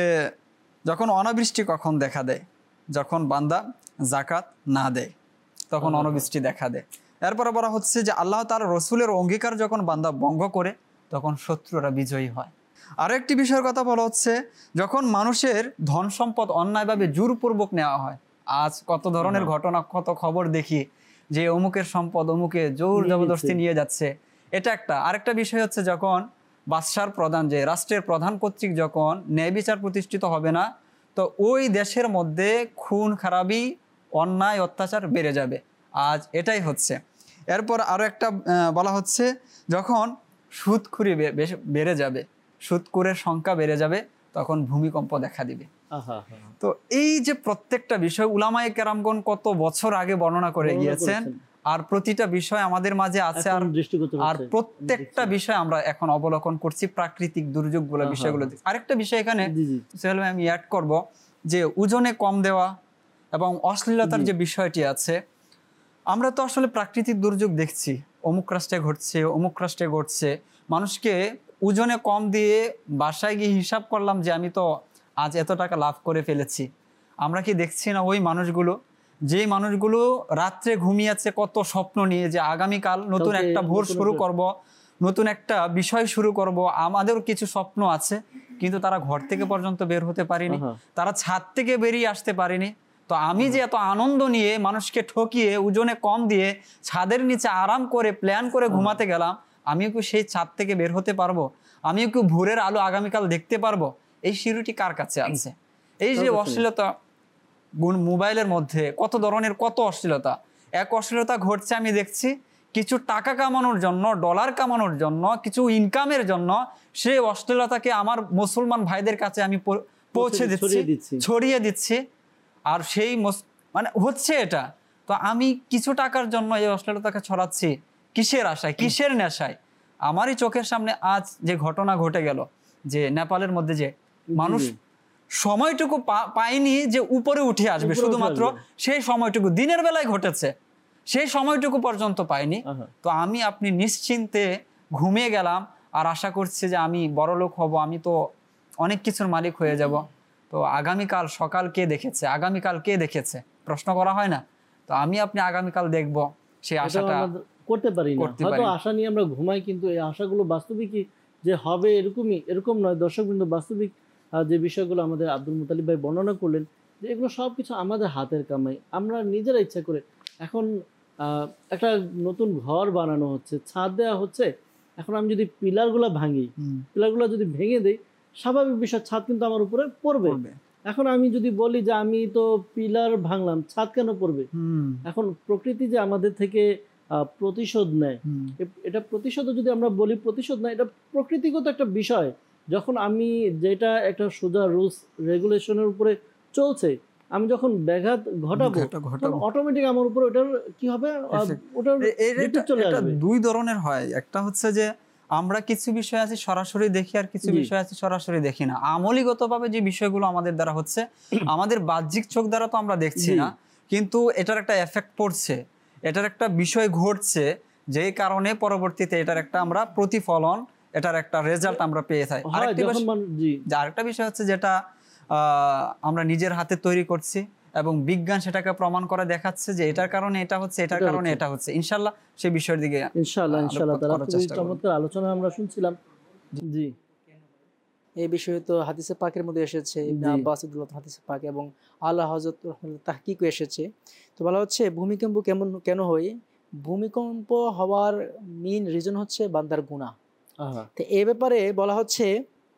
যখন অনাবৃষ্টি কখন দেখা দেয়, যখন বান্দা যাকাত না দেয় তখন অনাবৃষ্টি দেখা দেয়। এরপরে বলা হচ্ছে যে আল্লাহ তার রসুলের অঙ্গীকার যখন বান্দা ভঙ্গ করে তখন শত্রুরা বিজয়ী হয়। আরো একটি বিষয়ের কথা বলা হচ্ছে যখন মানুষের ধন সম্পদ অন্যায়ভাবে জোরপূর্বক নেওয়া হয়। আজ কত ধরনের ঘটনা, কত খবর দেখি যে অমুকের সম্পদ অমুকে জোর জবরদস্তি নিয়ে যাচ্ছে, এটা একটা। আরেকটা বিষয় হচ্ছে যখন বাদশার প্রধান, যে রাষ্ট্রের প্রধান কর্তৃক যখন ন্যায় বিচার প্রতিষ্ঠিত হবে না, তো ওই দেশের মধ্যে খুন খারাপি, অন্যায় অত্যাচার বেড়ে যাবে। আজ এটাই হচ্ছে। এরপর আরো একটা বলা হচ্ছে যখন সুদখুরি বেড়ে যাবে, সুদখোরের সংখ্যা বেড়ে যাবে, তখন ভূমিকম্প দেখা দিবে। তো এই যে প্রত্যেকটা বিষয় উলামায়ে কেরামগণ কত বছর আগে বর্ণনা করে গিয়েছেন, আর প্রতিটা বিষয় আমাদের মাঝে আছে, আর প্রত্যেকটা বিষয় আমরা এখন অবলোকন করছি, প্রাকৃতিক দুর্যোগগুলো বিষয়গুলো। আরেকটা বিষয় এখানে আমি অ্যাড করব যে ওজনে কম দেওয়া এবং অশ্লীলতার যে বিষয়টি আছে। আমরা তো আসলে প্রাকৃতিক দুর্যোগ দেখছি, অমুক রাষ্ট্রে ঘটছে, অমুক রাষ্ট্রে ঘটছে, মানুষকে ওজনে কম দিয়ে বাসায় গিয়ে হিসাব করলাম যে আমি তো আজ এত টাকা লাভ করে ফেলেছি। আমরা কি দেখছি না ওই মানুষগুলো, যে মানুষগুলো রাত্রে ঘুমিয়েছে কত স্বপ্ন নিয়ে যে আগামীকাল নতুন একটা ভোর শুরু করব, নতুন একটা বিষয় শুরু করব, আমাদেরও কিছু স্বপ্ন আছে, কিন্তু তারা ঘর থেকে পর্যন্ত বের হতে পারেনি, তারা ছাদ থেকে বেরিয়ে আসতে পারেনি। তো আমি যে এত আনন্দ নিয়ে মানুষকে ঠকিয়ে ওজনে কম দিয়ে ছাদের নিচে আরাম করে প্ল্যান করে ঘুমাতে গেলাম, আমিও কি সেই ছাদ থেকে বের হতে পারবো? আমিও কি ভোরের আলো আগামীকাল দেখতে পারবো? এই শিরুটি কার কাছে আছে? এই যে অশ্লীলতা, মোবাইলের মধ্যে কত ধরনের কত অশ্লীলতা, এক অশ্লীলতা ঘটছে আমি দেখছি, কিছু টাকা কামানোর জন্য, ডলার কামানোর জন্য, কিছু ইনকামের জন্য সেই অশ্লীলতাকে আমার মুসলমান ভাইদের কাছে আমি পৌঁছে দিচ্ছি, ছড়িয়ে দিচ্ছি, আর সেই মানে হচ্ছে এটা। তো আমি কিছু টাকার জন্য এই অশ্লীলতাকে ছড়াচ্ছি, কিসের আশায়, কিসের নেশায়? আমারই চোখের সামনে আজ যে ঘটনা ঘটে গেল, যে নেপালের মধ্যে যে মানুষ সময়টুকু পায়নি যে উপরে উঠে আসবে, শুধুমাত্র সেই সময়টুকু দিনের বেলায় ঘটেছে, সেই সময়টুকু পর্যন্ত পায়নি। তো আমি আপনি নিশ্চিন্তে ঘুমিয়ে গেলাম আর আশা করছি যে আমি বড়লোক হব, আমি তো অনেক কিছুর মালিক হয়ে যাব। তো আগামীকাল সকাল কে দেখেছে, আগামীকাল কে দেখেছে, প্রশ্ন করা হয় না? তো আমি আপনি আগামীকাল দেখব, সেই আশাটা করতে পারি না। হয়তো আশা নিয়ে আমরা ঘুমাই, কিন্তু এই আশাগুলো বাস্তবিকই যে হবে এরকম নয়। দর্শকবৃন্দ, বাস্তবিক যে বিষয়গুলো আমাদের আব্দুল মুতালিব ভাই বর্ণনা করলেন, যে এগুলো সবকিছু আমাদের হাতের কামাই, আমরা নিজেরা ইচ্ছা করে। এখন একটা নতুন ঘর বানানো হচ্ছে, ছাদ দেওয়া হচ্ছে, এখন আমি যদি পিলারগুলো ভাঙি, পিলারগুলো যদি ভেঙে দেই, স্বাভাবিক বিষয় ছাদ কিন্তু আমার উপরে পড়বে। এখন আমি যদি বলি যে আমি তো পিলার ভাঙলাম, ছাদ কেন পড়বে? এখন প্রকৃতি যে আমাদের থেকে প্রতিশোধ নেয়, এটা প্রতিশোধ যদি আমরা বলি প্রতিশোধ নেয়, এটা প্রকৃতিগত একটা বিষয়। যখন আমি যেটা একটা সোজা রুলস রেগুলেশনের উপরে চলছে, আমি যখন ব্যাঘাত ঘটাবো অটোমেটিক আমার উপর ওটার কি হবে, ওটার চলে আসবে। দুই ধরনের হয়, একটা হচ্ছে যে আমরা কিছু বিষয় আছে সরাসরি দেখি, আর কিছু বিষয় আছে সরাসরি দেখি না। আমলিগতভাবে যে বিষয়গুলো আমাদের দ্বারা হচ্ছে, আমাদের বাহ্যিক চোখ দ্বারা তো আমরা দেখছি না, কিন্তু এটার একটা এফেক্ট পড়ছে, এটার একটা বিষয় ঘটছে, যে কারণে পরবর্তীতে এটার একটা আমরা প্রতিফলন, এটার একটা রেজাল্ট আমরা পেয়ে থাকি। আরেকটা বিষয় হচ্ছে যেটা আমরা নিজের হাতে তৈরি করছি এবং বিজ্ঞান সেটাকে প্রমাণ করে দেখাচ্ছে যে এটার কারণে এটা হচ্ছে, এটার কারণে এটা হচ্ছে। ইনশাআল্লাহ সেই বিষয়ের দিকে ইনশাআল্লাহ চমৎকার আলোচনা আমরা শুনছিলাম। জি, এই বিষয়ে তো হাদিসে পাকের মধ্যে এসেছে, ইবনে আব্বাস হাদিসে পাক এবং আল্লাহ হযরত তাহকিক এসেছে। তো বলা হচ্ছে ভূমিকম্প কেন হয়? ভূমিকম্প হওয়ার মেইন রিজন হচ্ছে বান্দার গুনাহ। তো এই ব্যাপারে বলা হচ্ছে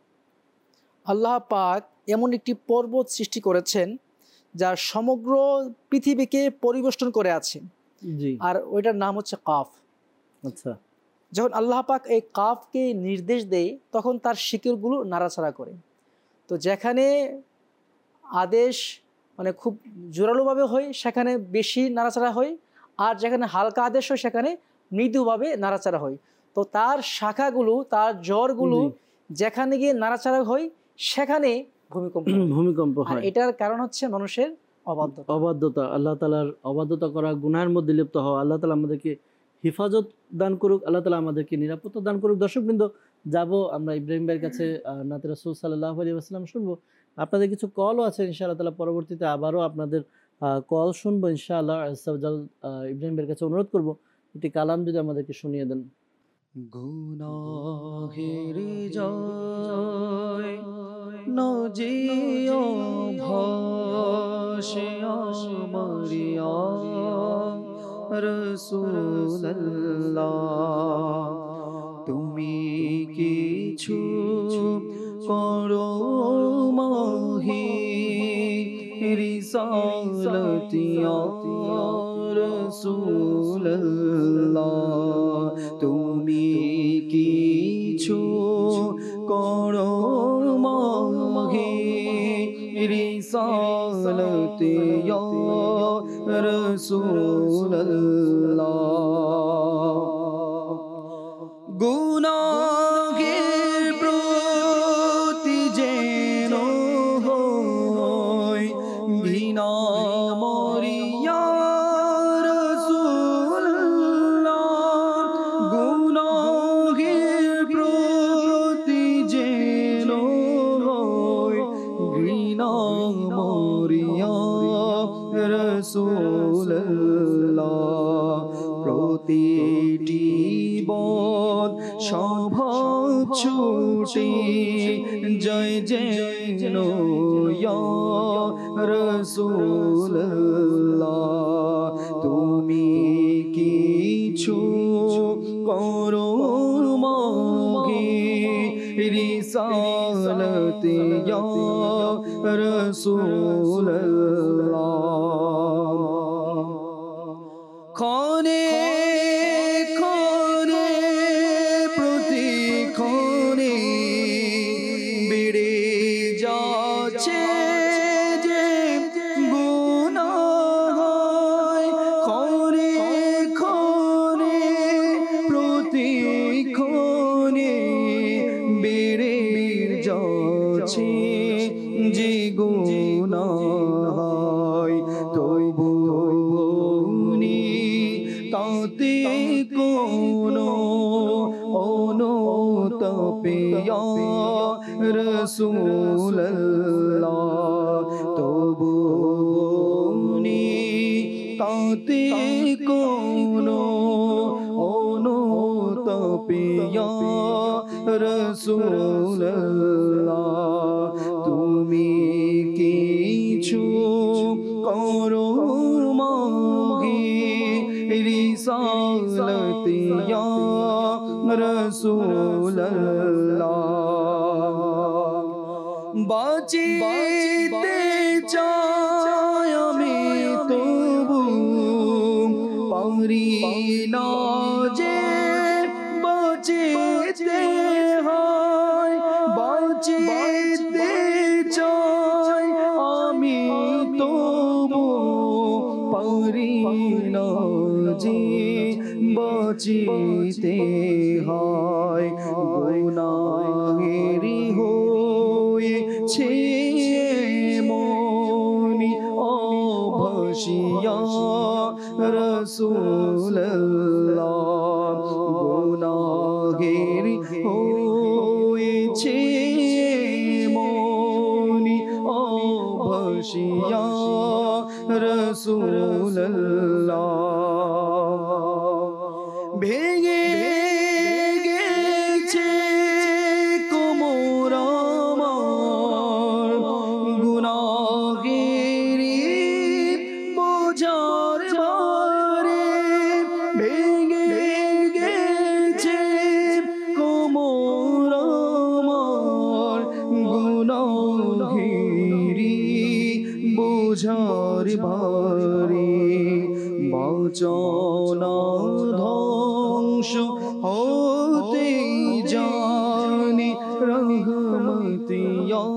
আল্লাহ পাক এমন একটি পর্বত সৃষ্টি করেছেন যা সমগ্র পৃথিবীকে পরিবেষ্টন করে আছে। আর ওইটার নাম হচ্ছে কাফ। আচ্ছা, যখন আল্লাহ পাক এই কাফকে নির্দেশ দেয় তখন তার শিকড়গুলো নাড়াচাড়া করে। তো যেখানে আদেশ মানে খুব জোরালোভাবে হয় সেখানে বেশি নাড়াচাড়া হয়, আর যেখানে হালকা আদেশ হয় সেখানে মৃদুভাবে নাড়াচাড়া হয়। তো তার শাখাগুলো, তার জড়গুলো যেখানে গিয়ে নাড়াচাড়া হয় সেখানে ভূমিকম্প হয়। এটার কারণ হচ্ছে মানুষের অবাধ্যতা, আল্লাহ তাআলার অবাধ্যতা করা, গুনাহের মধ্যে লিপ্ত হওয়া। আল্লাহ তাআলা আমাদেরকে হিফাজত দান করুক, আল্লাহ তাআলা আমাদেরকে নিরাপত্তা দান করুক। দর্শকবৃন্দ, যাব আমরা ইব্রাহিম ভাইয়ের কাছে, নাতে রাসূল সাল্লাল্লাহু আলাইহি ওয়াসাল্লাম শুনবো। আপনাদের কিছু কলও আছে ইনশাআল্লাহ তাআলা, পরবর্তীতে আবারও আপনাদের কল শুনবো ইনশাআল্লাহ। ইব্রাহিম ভাইয়ের কাছে অনুরোধ করব একটি কালাম যদি আমাদেরকে শুনিয়ে দেন। গুনাহের জয় নজিও ভাসে আমারিয়া রাসূলুল্লাহ, তুমি কিছু করো মাহি রিসালাতিয়া রাসূলুল্লাহ, তুমি কিছু করো মাহি রিসালাতিয়া রাসূলুল্লাহ। গুনাহের প্রতি যেন হয় ঘৃণা মরিয়া রাসূলুল্লাহ, গুনাহের প্রতি যেন হয় ঘৃণা মরিয়া রাসূলুল্লাহ, প্রতিটি বদ স্বভাব ছুটি জয় যেন ইয়া রাসূলুল্লাহ, তুমি কিছু করো মাহি রিসালাতি ইয়া রাসূলুল্লাহ। ক্ষণে ক্ষণে প্রতিক্ষণে বেড়ে যাচ্ছে যে গুনাহ, ক্ষণে ক্ষণে প্রতিক্ষণে বেড়ে যাচ্ছে যে গুনাহ, তবু তাতে কোনো অনুতাপে ইয়া রাসূলুল্লাহ, তবু তাতে কোনো অনুতাপে ইয়া রাসূলুল্লাহ, তুমি কিছু করো মাহি রিসালাতি ইয়া রাসূলুল্লাহ। বাঁচিতে চাই আমি তবু পারি না যে বাঁচিতে হয়, বাঁচিতে চাই আমি তবু পারি না যে বাঁচিতে হয়, গুনাহেরি হয়েছে মনি অভাসিয়া রাসূলুল্লাহ, গুনাহেরি হয়েছে মনি অভাসিয়া রাসূলুল্লাহ। ভেঙে গেছে কোমর আমার গুনাহেরি বোঝার ভারে, ভেঙে গেছে কোমর আমার গুনাহেরি বোঝার ভারে, বাঁচনা ধ্বংস হতে জানি রহমতিয়া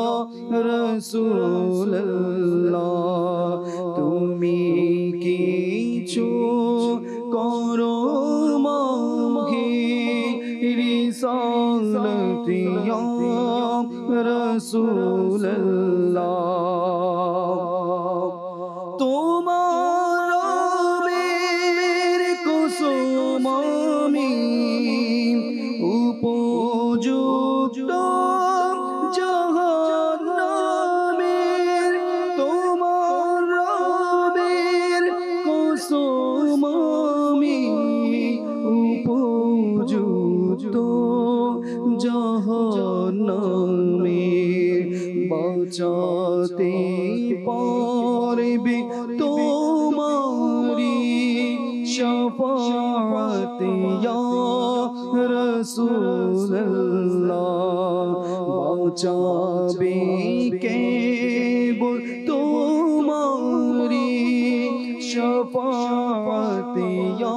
রাসূলুল্লাহ তুমি কিছু করো মাহি রিসালতিয়া রাসূলুল্লাহ তোমার রবের কসম আমি উপযুক্ত জাহান্নামের তোমার রবের কসম আমি উপযুক্ত জাহান্নামের বাঁচাতে পারবে তোমারি শাফাতে ইয়া রাসূলুল্লাহ বাঁচাবে কেবল তোমারি শাফাতে ইয়া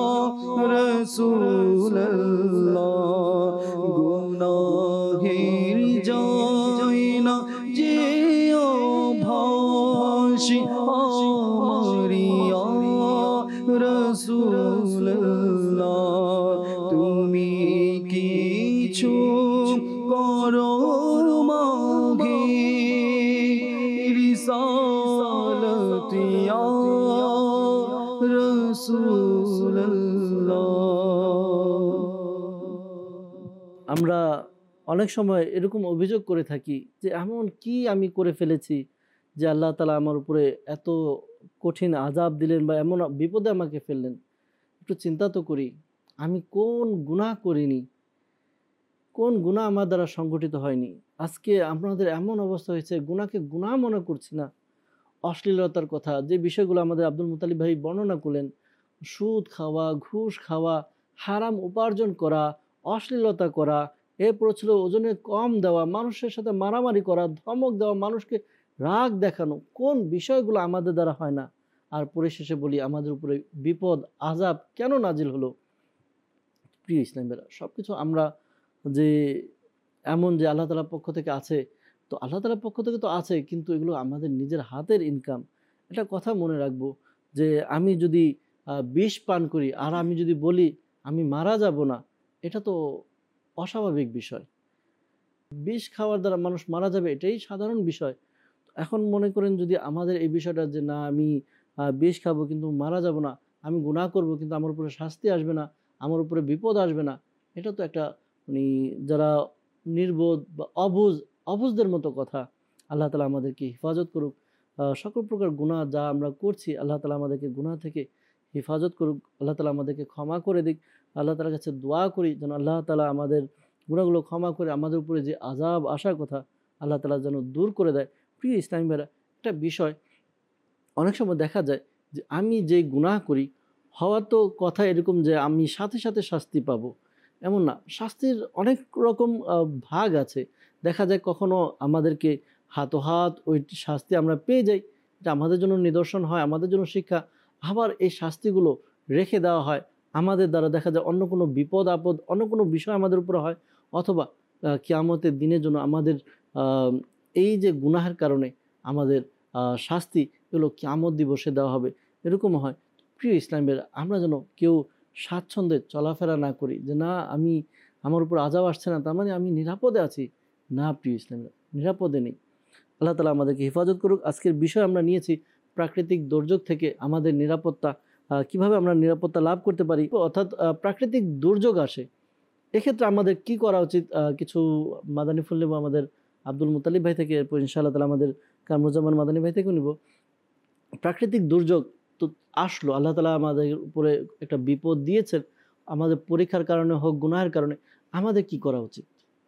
রাসূলুল্লাহ গুনাহের যায় না যে ভাসি আমারিয়া রাসূলুল্লাহ তুমি কিছু করো মাগে রিসালাতিয়া রাসূলুল্লাহ। আমরা অনেক সময় এরকম অভিযোগ করে থাকি যে এমন কি আমি করে ফেলেছি যে আল্লাহ তাআলা আমার উপরে এত কঠিন আযাব দিলেন বা এমন বিপদে আমাকে ফেললেন। একটু চিন্তা তো করি, আমি কোন গুনাহ করিনি, কোন গুনাহ আমার দ্বারা সংগঠিত হয়নি। আজকে আপনাদের এমন অবস্থা হয়েছে গুনাহকে গুনাহ মনে করছি না। অশ্লীলতার কথা, যে বিষয়গুলো আমাদের আব্দুল মুতালিব ভাই বর্ণনা করলেন, সুদ খাওয়া, ঘুষ খাওয়া, হারাম উপার্জন করা, অশ্লীলতা করা, এরপর ছিল ওজনে কম দেওয়া, মানুষের সাথে মারামারি করা, ধমক দেওয়া, মানুষকে রাগ দেখানো, কোন বিষয়গুলো আমাদের দ্বারা হয় না। আর পরিশেষে বলি আমাদের উপরে বিপদ আযাব কেন নাজিল হলো। প্রিয় ইসলামীরা, সব কিছু আমরা যে এমন যে আল্লাহ তাআলার পক্ষ থেকে আছে, তো আল্লাহ তাআলার পক্ষ থেকে তো আছে, কিন্তু এগুলো আমাদের নিজের হাতের ইনকাম। একটা কথা মনে রাখবো যে আমি যদি বিষ পান করি আর আমি যদি বলি আমি মারা যাব না, এটা তো অস্বাভাবিক বিষয়। বিষ খাওয়ার দ্বারা মানুষ মারা যাবে এটাই সাধারণ বিষয়। এখন মনে করেন যদি আমাদের এই বিষয়টা যে না আমি বিষ খাবো কিন্তু মারা যাব না, আমি গুনাহ করব কিন্তু আমার উপরে শাস্তি আসবে না, আমার উপরে বিপদ আসবে না, এটা তো একটা মানে যারা নির্বোধ বা অবুঝদের মতো কথা। আল্লাহ তাআলা আমাদেরকে হেফাজত করুক সকল প্রকার গুনাহ যা আমরা করছি। আল্লাহ তাআলা আমাদেরকে গুনাহ থেকে হেফাজত করুক, আল্লাহ তাআলা আমাদেরকে ক্ষমা করে দিক। আল্লাহ তাআলার কাছে দোয়া করি যেন আল্লাহ তাআলা আমাদের গুনাহগুলো ক্ষমা করে আমাদের উপরে যে আযাব আসার কথা আল্লাহ তাআলা যেন দূর করে দেয়। প্রিয় ইসলামী ভাইরা, একটা বিষয় অনেক সময় দেখা যায় যে আমি যে গুনাহ করি হওয়া তো কথা এরকম যে আমি সাথে সাথে শাস্তি পাবো এমন না। শাস্তির অনেক রকম ভাগ আছে। দেখা যায় কখনো আমাদেরকে হাতোহাত ওই শাস্তি আমরা পেয়ে যাই, এটা আমাদের জন্য নিদর্শন হয়, আমাদের জন্য শিক্ষা। আবার এই শাস্তিগুলো রেখে দেওয়া হয় আমাদের দ্বারা, দেখা যায় অন্য কোনো বিপদ আপদ অন্য কোনো বিষয় আমাদের উপরে হয়, অথবা কিয়ামতের দিনের জন্য আমাদের এই যে গুনাহের কারণে আমাদের শাস্তি এগুলো কিয়ামত দিবসে দেওয়া হবে, এরকম হয়। প্রিয় ইসলামের, আমরা যেন কেউ স্বাচ্ছন্দ্যে চলাফেরা না করি যে না আমি আমার উপর আযাব আসছে না তার মানে আমি নিরাপদে আছি। না প্রিয় ইসলামের, নিরাপদে নেই। আল্লাহ তাআলা আমাদেরকে হেফাজত করুক। আজকের বিষয় আমরা নিয়েছি প্রাকৃতিক দুর্যোগ থেকে আমাদের নিরাপত্তা, কিভাবে আমরা নিরাপত্তা লাভ করতে পারি। অর্থাৎ প্রাকৃতিক দুর্যোগ আসে, এক্ষেত্রে আমাদের কি করা উচিত, কিছু মাদানী ফুল নেব আমাদের আব্দুল মুতালিব ভাই থেকে, এরপর ইনশাআল্লাহ তাআলা আমাদের কামরুজ্জামান মাদানী ভাই থেকেও নিব। প্রাকৃতিক দুর্যোগ তো আসলো, আল্লাহ তাআলা আমাদের উপরে একটা বিপদ দিয়েছেন, আমাদের পরীক্ষার কারণে হোক গুনাহের কারণে, আমাদের কি করা উচিত?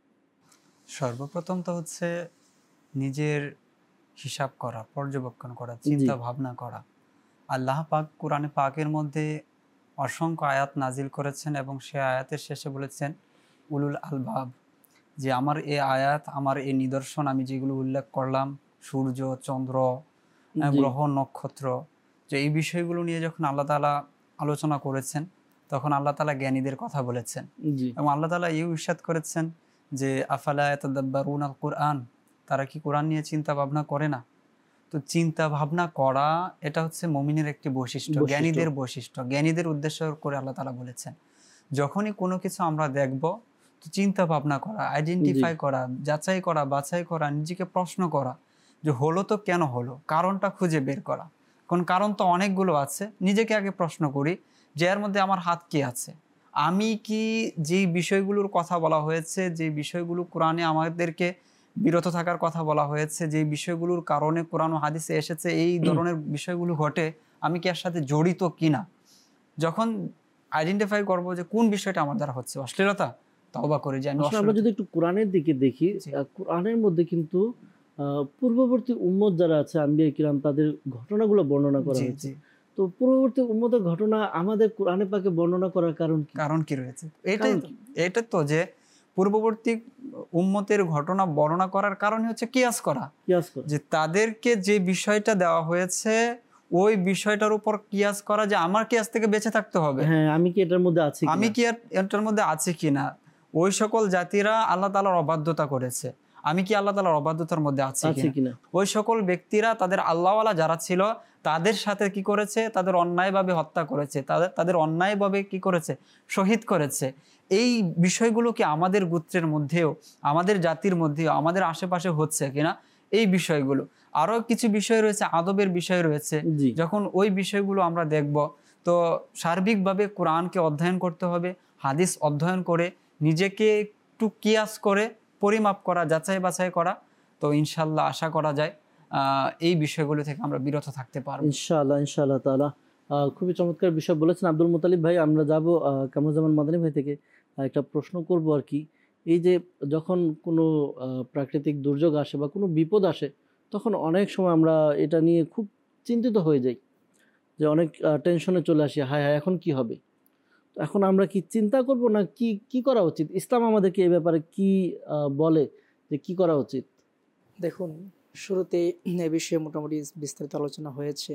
সর্বপ্রথম তো হচ্ছে নিজের হিসাব করা, পর্যবেক্ষণ করা, চিন্তা ভাবনা করা। আল্লাহ পাক কোরআনে পাকের মধ্যে অসংখ্য আয়াত নাজিল করেছেন এবং সে আয়াতের শেষে বলেছেন উলুল আলবাব, যে আমার এই আয়াত, আমার এই নিদর্শন আমি যেগুলো উল্লেখ করলাম, সূর্য, চন্দ্র, গ্রহ, নক্ষত্র, যে এই বিষয়গুলো নিয়ে যখন আল্লাহ তাআলা আলোচনা করেছেন তখন আল্লাহ তাআলা জ্ঞানীদের কথা বলেছেন এবং আল্লাহ তাআলা এই ইরশাদ করেছেন যে আফালা ইয়াতাদাব্বারুনাল কুরআন, তারা কি কোরআন নিয়ে চিন্তা ভাবনা করে না? তো চিন্তা ভাবনা করা এটা হচ্ছে মুমিনের একটি বৈশিষ্ট্য, জ্ঞানীদের বৈশিষ্ট্য, জ্ঞানীদের উদ্দেশ্য করে আল্লাহ তাআলা বলেছেন যখনই কোনো কিছু আমরা দেখব তো চিন্তা ভাবনা করা, আইডেন্টিফাই করা, যাচাই করা, বাছাই করা, নিজেকে প্রশ্ন করা যে হলো তো কেন হলো, কারণটা খুঁজে বের করা। কোন কারণ তো অনেকগুলো আছে, নিজেকে আগে প্রশ্ন করি যে এর মধ্যে আমার হাত কি আছে, আমি কি যেই বিষয়গুলোর কথা বলা হয়েছে, যে বিষয়গুলো কোরআনে আমাদেরকে বিরত থাকার কথা বলা হয়েছে, যে বিষয়গুলোর কারণে কোরআন ও হাদিসে এসেছে এই ধরনের বিষয়গুলো ঘটে, আমি কি এর সাথে জড়িত কিনা। যখন আইডেন্টিফাই করবো যে কোন বিষয়টা আমার দ্বারা হচ্ছে অশ্লীলতা, তওবা করি যে আমরা যদি একটু কোরআনের দিকে দেখি, কোরআনের মধ্যে কিন্তু পূর্ববর্তী উম্মত যারা আছে আম্বিয়া কিরাম তাদের ঘটনাগুলো বর্ণনা করা হয়েছে। তো পূর্ববর্তী উম্মতের ঘটনা আমাদের কোরআনে পাকে বর্ণনা করার কারণ কি রয়েছে? এটা তো যে পূর্ববর্তী উম্মতের ঘটনা বর্ণনা করার কারণ হচ্ছে কিয়াস করা, যে তাদেরকে যে বিষয়টা দেওয়া হয়েছে ওই বিষয়টার উপর কিয়াস করা, যে আমার কিয়াস থেকে বেঁচে থাকতে হবে, হ্যাঁ আমি কি এটার মধ্যে আছি, আমি কি এটার মধ্যে আছি কিনা। ওই সকল জাতিরা আল্লাহ তাআলার অবাধ্যতা করেছে, আমি কি আল্লাহ তাআলার অবাধ্যতার মধ্যে আছি কিনা। ওই সকল ব্যক্তিরা তাদের আল্লাহওয়ালা যারা ছিল তাদের সাথে কি করেছে, তাদের অন্যায়ভাবে হত্যা করেছে, তাদের অন্যায়ভাবে কি করেছে, শহীদ করেছে। এই বিষয়গুলো কি আমাদের গোত্রের মধ্যেও, আমাদের জাতির মধ্যেও, আমাদের আশেপাশে হচ্ছে কিনা, এই বিষয়গুলো। আরো কিছু বিষয় রয়েছে, আদবের বিষয় রয়েছে। যখন ওই বিষয়গুলো আমরা দেখব তো সার্বিকভাবে কোরআনকে অধ্যয়ন করতে হবে, হাদিস অধ্যয়ন করে নিজেকে একটু কিয়াস করে পরিমাপ করা, যাচাই বাছাই করা, তো ইনশাল্লাহ আশা করা যায় এই বিষয়গুলো থেকে আমরা বিরত থাকতে পারবো ইনশাআল্লাহ তাআলা। খুবই চমৎকার বিষয় বলেছেন আব্দুল মুতালিব ভাই। আমরা যাব কামরুজ্জামান মাদানী ভাই থেকে একটা প্রশ্ন করব আর কি। এই যে যখন কোনো প্রাকৃতিক দুর্যোগ আসে বা কোনো বিপদ আসে তখন অনেক সময় আমরা এটা নিয়ে খুব চিন্তিত হয়ে যাই, যে অনেক টেনশনে চলে আসি, হায় হায় এখন কি হবে। এখন আমরা কি চিন্তা করব না কি করা উচিত? ইসলাম আমাদেরকে এই ব্যাপারে কি বলে যে কি করা উচিত? দেখুন, শুরুতে এ বিষয়ে মোটামুটি বিস্তারিত আলোচনা হয়েছে।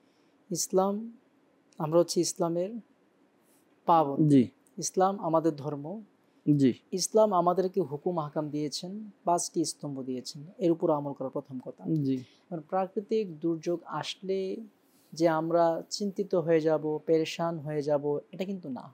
ইসলাম, আমরা হচ্ছে ইসলামের পাবন। ইসলাম আমাদের ধর্ম। ইসলাম আমাদেরকে হুকুম আহকাম দিয়েছেন, 5টি স্তম্ভ দিয়েছেন, এর উপর আমল করা প্রথম কথা। প্রাকৃতিক দুর্যোগ আসলে যে আমরা চিন্তিত হয়ে যাব, পেরেশান হয়ে যাব, এটা কিন্তু না।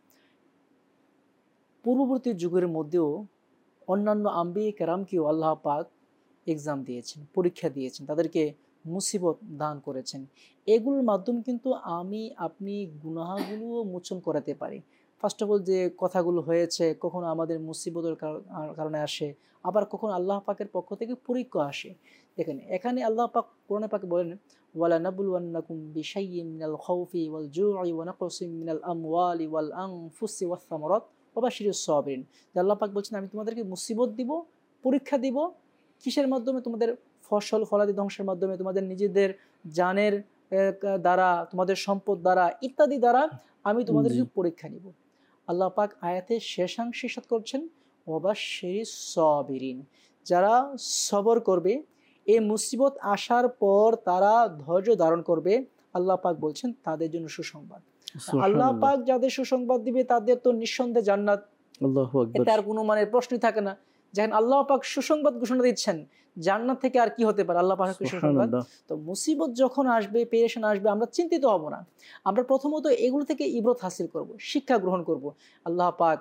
পূর্ববর্তী যুগের মধ্যেও অন্যান্য আম্বিয়া কেরামকেও আল্লাহ পাক এক্সাম দিয়েছেন, পরীক্ষা দিয়েছেন, তাদেরকে মুসিবত দান করেছেন। এগুলোর মাধ্যমে কিন্তু আপনি গুনাহগুলো মোচন করাতে পারি। ফার্স্ট অফ অল যে কথাগুলো হয়েছে, কখনো আমাদের মুসিবতের কারণে আসে, আবার কখনো আল্লাহ পাকের পক্ষ থেকে পরীক্ষা আসে। দেখেন এখানে আল্লাহ পাক কোরআনে পাকে বলেন, ওয়ালা নাবলুওয়ান্নাকুম বিশাইয়্যিন মিনাল খাউফি ওয়াল জু'i ওয়া নাকসিম মিনাল আমওয়ালি ওয়াল আনফুসি ওয়াস সামারাত ওয়া বাশিরিস সাবিরিন। আল্লাহ পাক বলছেন আমি তোমাদেরকে মুসিবত দিব, পরীক্ষা দিব। কিসের মাধ্যমে? তোমাদের ফসল ফলাদি ধ্বংসের মাধ্যমে, তোমাদের নিজেদের জানের দ্বারা, তোমাদের সম্পদ দ্বারা ইত্যাদি দ্বারা আমি তোমাদেরকে পরীক্ষা নিব। আল্লাহ পাক আয়াতের শেষাংশে ইরশাদ করছেন, ওয়া বাশিরিস সাবিরিন, যারা সবর করবে, এই মুসিবত আসার পর তারা ধৈর্য ধারণ করবে, আল্লাহ পাক বলছেন তাদের জন্য সুসংবাদ। আল্লাহ পাক যাদের সুসংবাদ দিবে তাদের তো নিঃসন্দেহে জান্নাত, এতে আর কোনো প্রশ্নই থাকে না। যখন আল্লাহ পাক সুসংবাদ ঘোষণা দিচ্ছেন, জান্নাত থেকে আর কি হতে পারে? আল্লাহ পাকের সুসংবাদ। তো মুসিবত যখন আসবে, পেরেশান আসবে, আমরা চিন্তিত হব না। আমরা প্রথমত এগুলো থেকে ইবরত হাসিল করব, শিক্ষা গ্রহণ করব। আল্লাহ পাক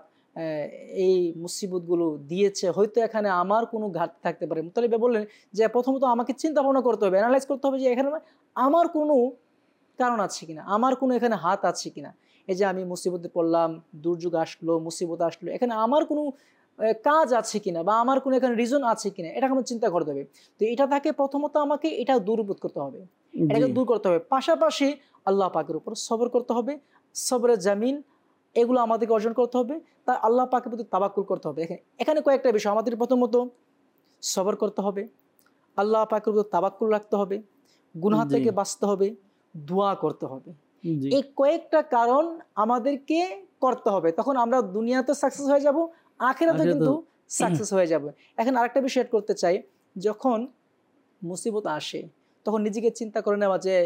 এই মুসিবতগুলো দিয়েছে, হয়তো এখানে আমার কোনো ঘাটতি থাকতে পারে। মুতালিব বললেন যে প্রথমত আমাকে চিন্তা ভাবনা করতে হবে, অ্যানালাইজ করতে হবে যে এখানে আমার কোনো কারণ আছে কিনা, আমার কোনো এখানে হাত আছে কিনা। এই যে আমি মুসিবতে পড়লাম, দুর্যোগ আসলো, মুসিবত আসলো, এখানে আমার কোনো কাজ আছে কিনা বা আমার কোনো এখানে রিজন আছে কিনা, এটা আমার চিন্তা করতে হবে। তো এটা থাকে প্রথমত আমাকে এটা দূরীভূত করতে হবে, এটাকে দূর করতে হবে। পাশাপাশি আল্লাহ পাকের উপর সবর করতে হবে, সবরের জামিন এগুলো আমাদেরকে অর্জন করতে হবে। তা আল্লাহ পাকের প্রতি তাওয়াক্কুল করতে হবে। এখানে কয়েকটা বিষয় আমাদের প্রথমত সবর করতে হবে, আল্লাহ পাকের প্রতি তাওয়াক্কুল রাখতে হবে, গুনাহ থেকে বাঁচতে হবে, দোয়া করতে হবে। এই কয়েকটা কারণ আমাদেরকে করতে হবে, তখন আমরা দুনিয়াতে সাকসেস হয়ে যাব, আখিরাতে কিন্তু সাকসেস হয়ে যাবে। এখন আরেকটা বিষয় করতে চাই, যখন মুসিবত আসে তখন নিজেকে চিন্তা করে নেওয়া যে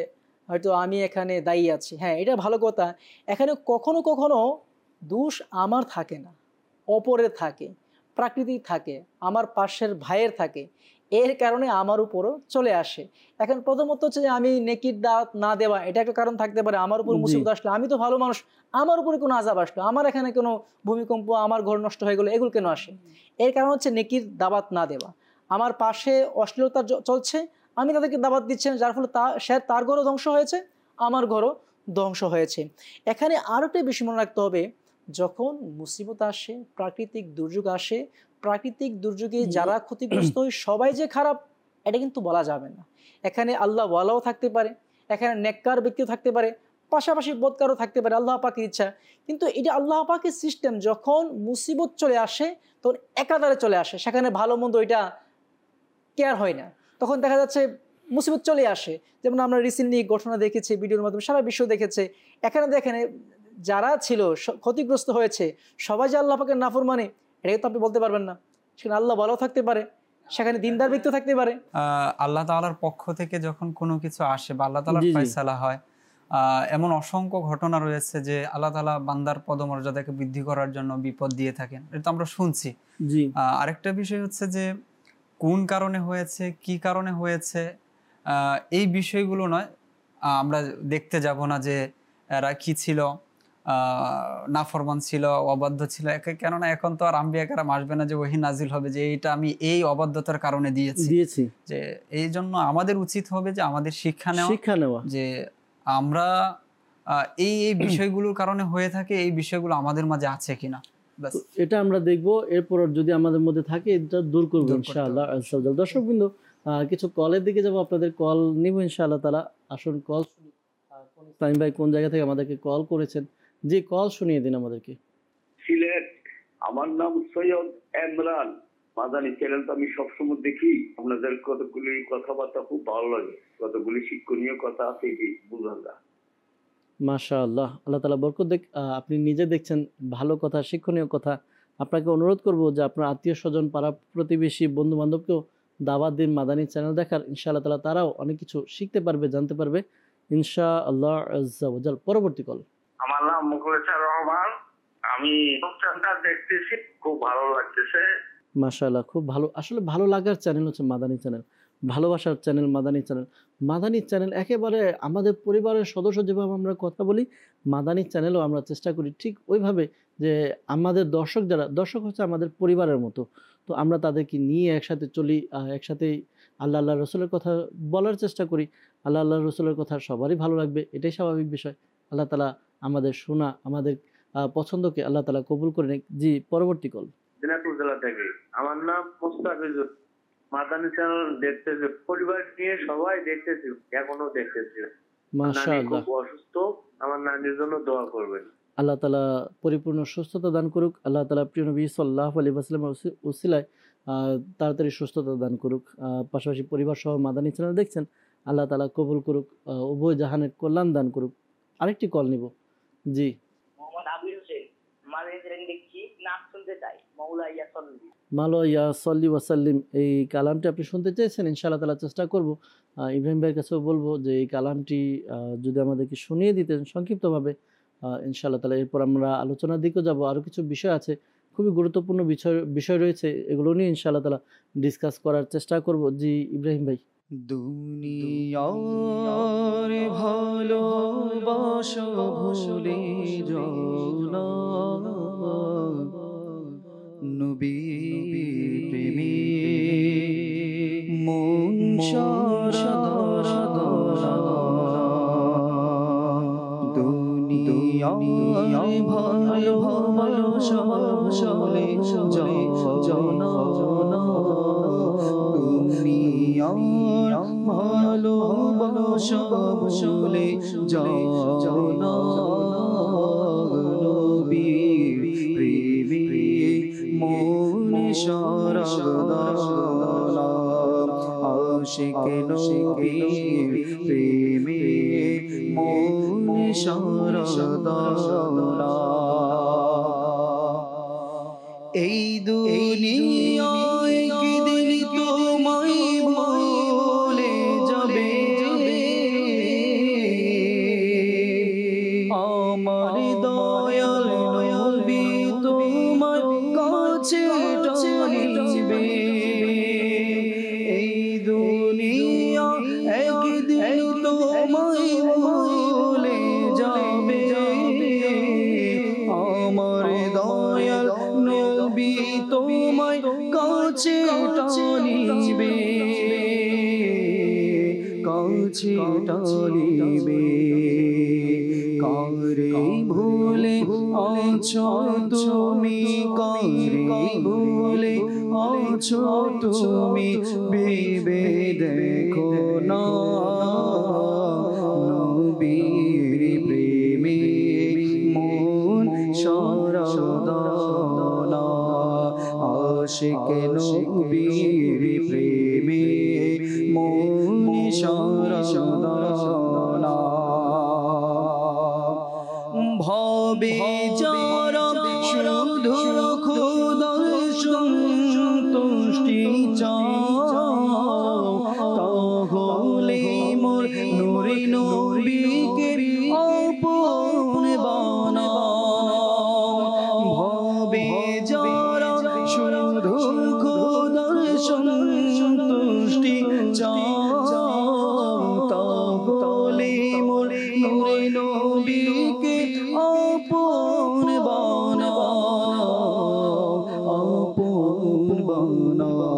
হয়তো আমি এখানে দায়ী আছি, হ্যাঁ এটা ভালো কথা। এখানে কখনো কখনো দোষ আমার থাকে না, অপরের থাকে, প্রাকৃতিক থাকে, আমার পাশের ভাইয়ের থাকে, এর কারণে আমার উপরও চলে আসে। এখন প্রথমত হচ্ছে যে আমি নেকির দাওয়াত না দেওয়া, এটা একটা কারণ থাকতে পারে। আমার উপর মুসিবত আসলো, আমি তো ভালো মানুষ, আমার উপরে কোনো আযাব আসলো, আমার এখানে কোনো ভূমিকম্প, আমার ঘর নষ্ট হয়ে গেলো, এগুলো কেন আসে? এর কারণ হচ্ছে নেকির দাওয়াত না দেওয়া। আমার পাশে অশ্লীলতা চলছে, আমি তাদেরকে দাওয়াত দিচ্ছি, যার ফলে তার ঘরও ধ্বংস হয়েছে, আমার ঘরও ধ্বংস হয়েছে। এখানে আরও একটা বিষয় মনে রাখতে হবে, যখন মুসিবত আসে, প্রাকৃতিক দুর্যোগ আসে, প্রাকৃতিক দুর্যোগে যারা ক্ষতিগ্রস্ত হয় সবাই যে খারাপ এটা কিন্তু বলা যাবে না। এখানে আল্লাহ ওয়ালাও থাকতে পারে, এখানে নেককার ব্যক্তিও থাকতে পারে, পাশাপাশি বদকারও থাকতে পারে, আল্লাহ পাকের ইচ্ছা। কিন্তু এটা আল্লাহ পাকের সিস্টেম, যখন মুসিবত চলে আসে তখন একাধারে চলে আসে, সেখানে ভালো মন্দ এটা কেয়ার হয় না। তখন দেখা যাচ্ছে মুসিবত চলে আসে, যেমন আমরা রিসেন্টলি ঘটনা দেখেছি ভিডিওর মাধ্যমে, সারা বিশ্ব দেখেছে। এখানে দেখেন যারা ছিল ক্ষতিগ্রস্ত হয়েছে সবাই যে আল্লাহ পাকের নাফরমানি এটা তো আপনি বলতে পারবেন না। সেখানে আল্লাহ ভালো থাকতে পারে, সেখানে দিনদার ব্যক্তি থাকতে পারে। আল্লাহ তাআলার পক্ষ থেকে যখন কোনো কিছু আসে বা আল্লাহ তাআলার ফয়সালা হয়, এমন অসংখ্য ঘটনা রয়েছে যে আল্লাহ তাআলা বান্দার পদমর্যাদাকে বৃদ্ধি করার জন্য বিপদ দিয়ে থাকেন, এটা আমরা শুনছি। আরেকটা বিষয় হচ্ছে যে কোন কারণে হয়েছে, কি কারণে হয়েছে, এই বিষয়গুলো নয়, আমরা দেখতে যাব না যে এরা কি ছিল, নাফরমান ছিল, অবাধ্য ছিল। কেননা এখন তো আর আম্বিয়া কেরাম আসবে না যে ওহী নাজিল হবে যে এইটা আমি এই অবাধ্যতার কারণে দিয়েছি। যে এই জন্য আমাদের উচিত হবে যে আমাদের শিক্ষা নেওয়া, যে আমরা এই বিষয়গুলোর কারণে হয়ে থাকে, এই বিষয়গুলো আমাদের মাঝে আছে কিনা, এটা আমরা দেখবো। এরপর যদি আমাদের মধ্যে থাকে এটা দূর করবো ইনশাআল্লাহ। দর্শকবৃন্দ, কিছু কলের দিকে যাবো, আপনাদের কল নিব ইনশাআল্লাহ তাআলা। আসুন কল শুনি। ইসলাম ভাই কোন জায়গা থেকে আমাদেরকে কল করেছেন, যে কল শুনিয়ে দিন আমাদেরকে। সিলেট, আমার নাম সৈয়দ ইমরান। মাদানী চ্যানেল তো আমি সবসময় দেখি, আপনাদের কতগুলি কথাবার্তা খুব ভালো লাগে, কতগুলি শিক্ষণীয় কথা আছে বুঝলাম। মাশাআল্লাহ, আল্লাহ তাআলা বরকত দেখ। আপনি নিজে দেখছেন ভালো কথা, শিক্ষণীয় কথা। আপনাকে অনুরোধ করব যে আপনার আত্মীয় স্বজন, পাড়া প্রতিবেশী, বন্ধু বান্ধবকেও দাওয়াত দিন মাদানী চ্যানেল দেখার। ইনশাআল্লাহ তাআলা তারাও অনেক কিছু শিখতে পারবে, জানতে পারবে ইনশাআল্লাহ আজ্জা ওয়া জাল। পরবর্তী কল। আমার নাম মুখলেছার রহমান, আমি চ্যানেলটা দেখতেছি, খুব ভালো লাগতেছে। মাশাআল্লাহ, খুব ভালো। আসলে ভালো লাগার চ্যানেল হচ্ছে মাদানী চ্যানেল, ভালোবাসার channel Madani channel. Madani channel একেবারে আমাদের পরিবারের সদস্য যেভাবে আমরা কথা বলি, মাদানী চ্যানেলও আমরা চেষ্টা করি ঠিক ওইভাবে, যে আমাদের দর্শক হচ্ছে আমাদের পরিবারের মতো। তো আমরা তাদেরকে নিয়ে একসাথে চলি, একসাথেই আল্লাহ রসুলের কথা বলার চেষ্টা করি। আল্লাহ রসুলের কথা সবারই ভালো লাগবে, এটাই স্বাভাবিক বিষয়। আল্লাহ তাআলা আমাদের শোনা, আমাদের পছন্দকে আল্লাহ তাআলা কবুল করে নেয়। জি, পরবর্তী কল। দিনাজপুর জেলা থেকে, আমার নাম মোস্তাফিজুর। মাদানী চ্যানেল দেখতেছি, পরিবার নিয়ে সবাই দেখতেছি, এখনো দেখতেছি। মাশাআল্লাহ, খুব অসুস্থ, আমার নানির জন্য দোয়া করবেন। আল্লাহ তাআলা পরিপূর্ণ সুস্থতা দান করুক। আল্লাহ তাআলা প্রিয় নবী সাল্লাল্লাহু আলাইহি ওয়াসাল্লামের উসিলায় তাড়াতাড়ি সুস্থতা দান করুক। পাশাপাশি পরিবার সহ মাদানী চ্যানেল দেখছেন, আল্লাহ তাআলা কবুল করুক, উভয় জাহানের কল্যাণ দান করুক। আরেকটি কল নিব। জি, মোহাম্মদ আবির হোসেন, মাদানী চ্যানেল দেখছি, নাম শুনতে চাই, মাওলা ইয়া সাল্লি। মাওলা ইয়া সাল্লি ওয়া সাল্লিম, এই কালামটি আপনি শুনতে চেয়েছেন, ইনশাআল্লাহ তাআলা চেষ্টা করব। ইব্রাহিম ভাইয়ের কাছেও বলবো যে এই কালামটি যদি আমাদেরকে শুনিয়ে দিতেন সংক্ষিপ্তভাবে, ইনশাআল্লাহ তাআলা। এরপর আমরা আলোচনার দিকেও যাব, আরও কিছু বিষয় আছে, খুবই গুরুত্বপূর্ণ বিষয় রয়েছে, এগুলো নিয়ে ইনশাআল্লাহ তাআলা ডিসকাস করার চেষ্টা করব। জি ইব্রাহিম ভাই। দুনিয়ার ভালোবাসা ভুলে যাও না, নবী প্রেমে মন সারা দাও। দুনিয়ার ভালোবাসা ভুলে যাও না, দুনিয়ার ভালোবাসা ভুলে যাও না, নবীর প্রেমে মন সারা দাও। আশিক নবীর প্রেমে মন সারা দাও। এই দুনিয়ায় একদিন তোমায় ভুলে যাবে, টানিবে কাছে টানিবে কারে ভুলে আছো তুমি কারে ভুলে আছো তুমি ভেবে দেখো না নবীর প্রেমে মন সারাদানা আশিক নবীর প্রেমে মন সারাদানা ভবে যারা শুধু খোদার সন্তুষ্টি চাও তাহলে মোর নূরে নবীকে আপন বানাও ভবে যারা শুধু খোদার সন্তুষ্টি চাও তাহলে মোর নূরে নবীকে আপন বানাও আপন বানাও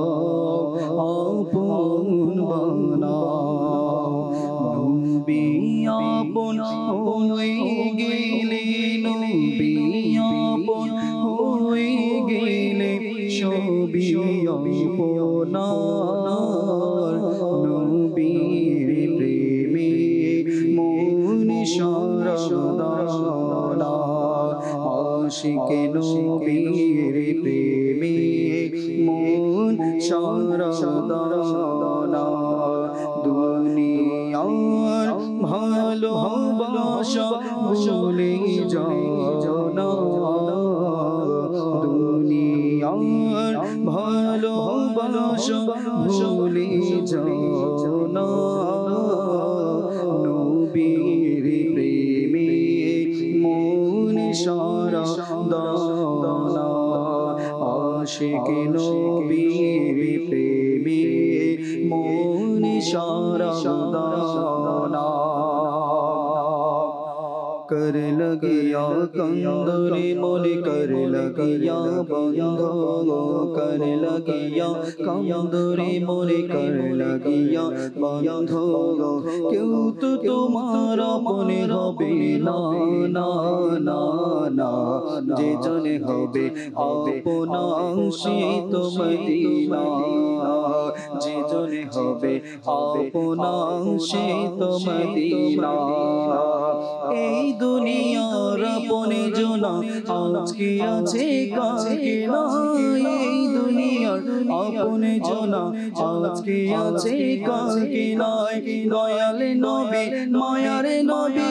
আপন বানাও নবী আপন হয়ে গেলে নবী আপন হয়ে গেলে সবই আপনার নবীর প্রেমে মন সারাদানা আশিক নবীর প্রেমে মন সারাদানা দুনিয়ার ভালোবাসা ভুলে যাও না দুনিয়ার ভালোবাসা ভুলে যাও না নবীর প্রেমে মন সারাদানা আশিক নবীর প্রেমে মন সারাদানা कर लगिया कंदरे मोले कर लगिया बंधो कर लगिया कंदरे मोले कर लगिया बंधो क्यों तो तुम्हारा अपने हबे ना ना ना ना जे जने हबे अपना से तो मदीना जे जने हबे अपना से तो मदीना এই দুনিয়ার আপনে জনা আজকে আছে কালকে নাই এই দুনিয়ার আপনে জনা আজকে আছে কালকে নাই দয়ালে নবী মায়ারে নবী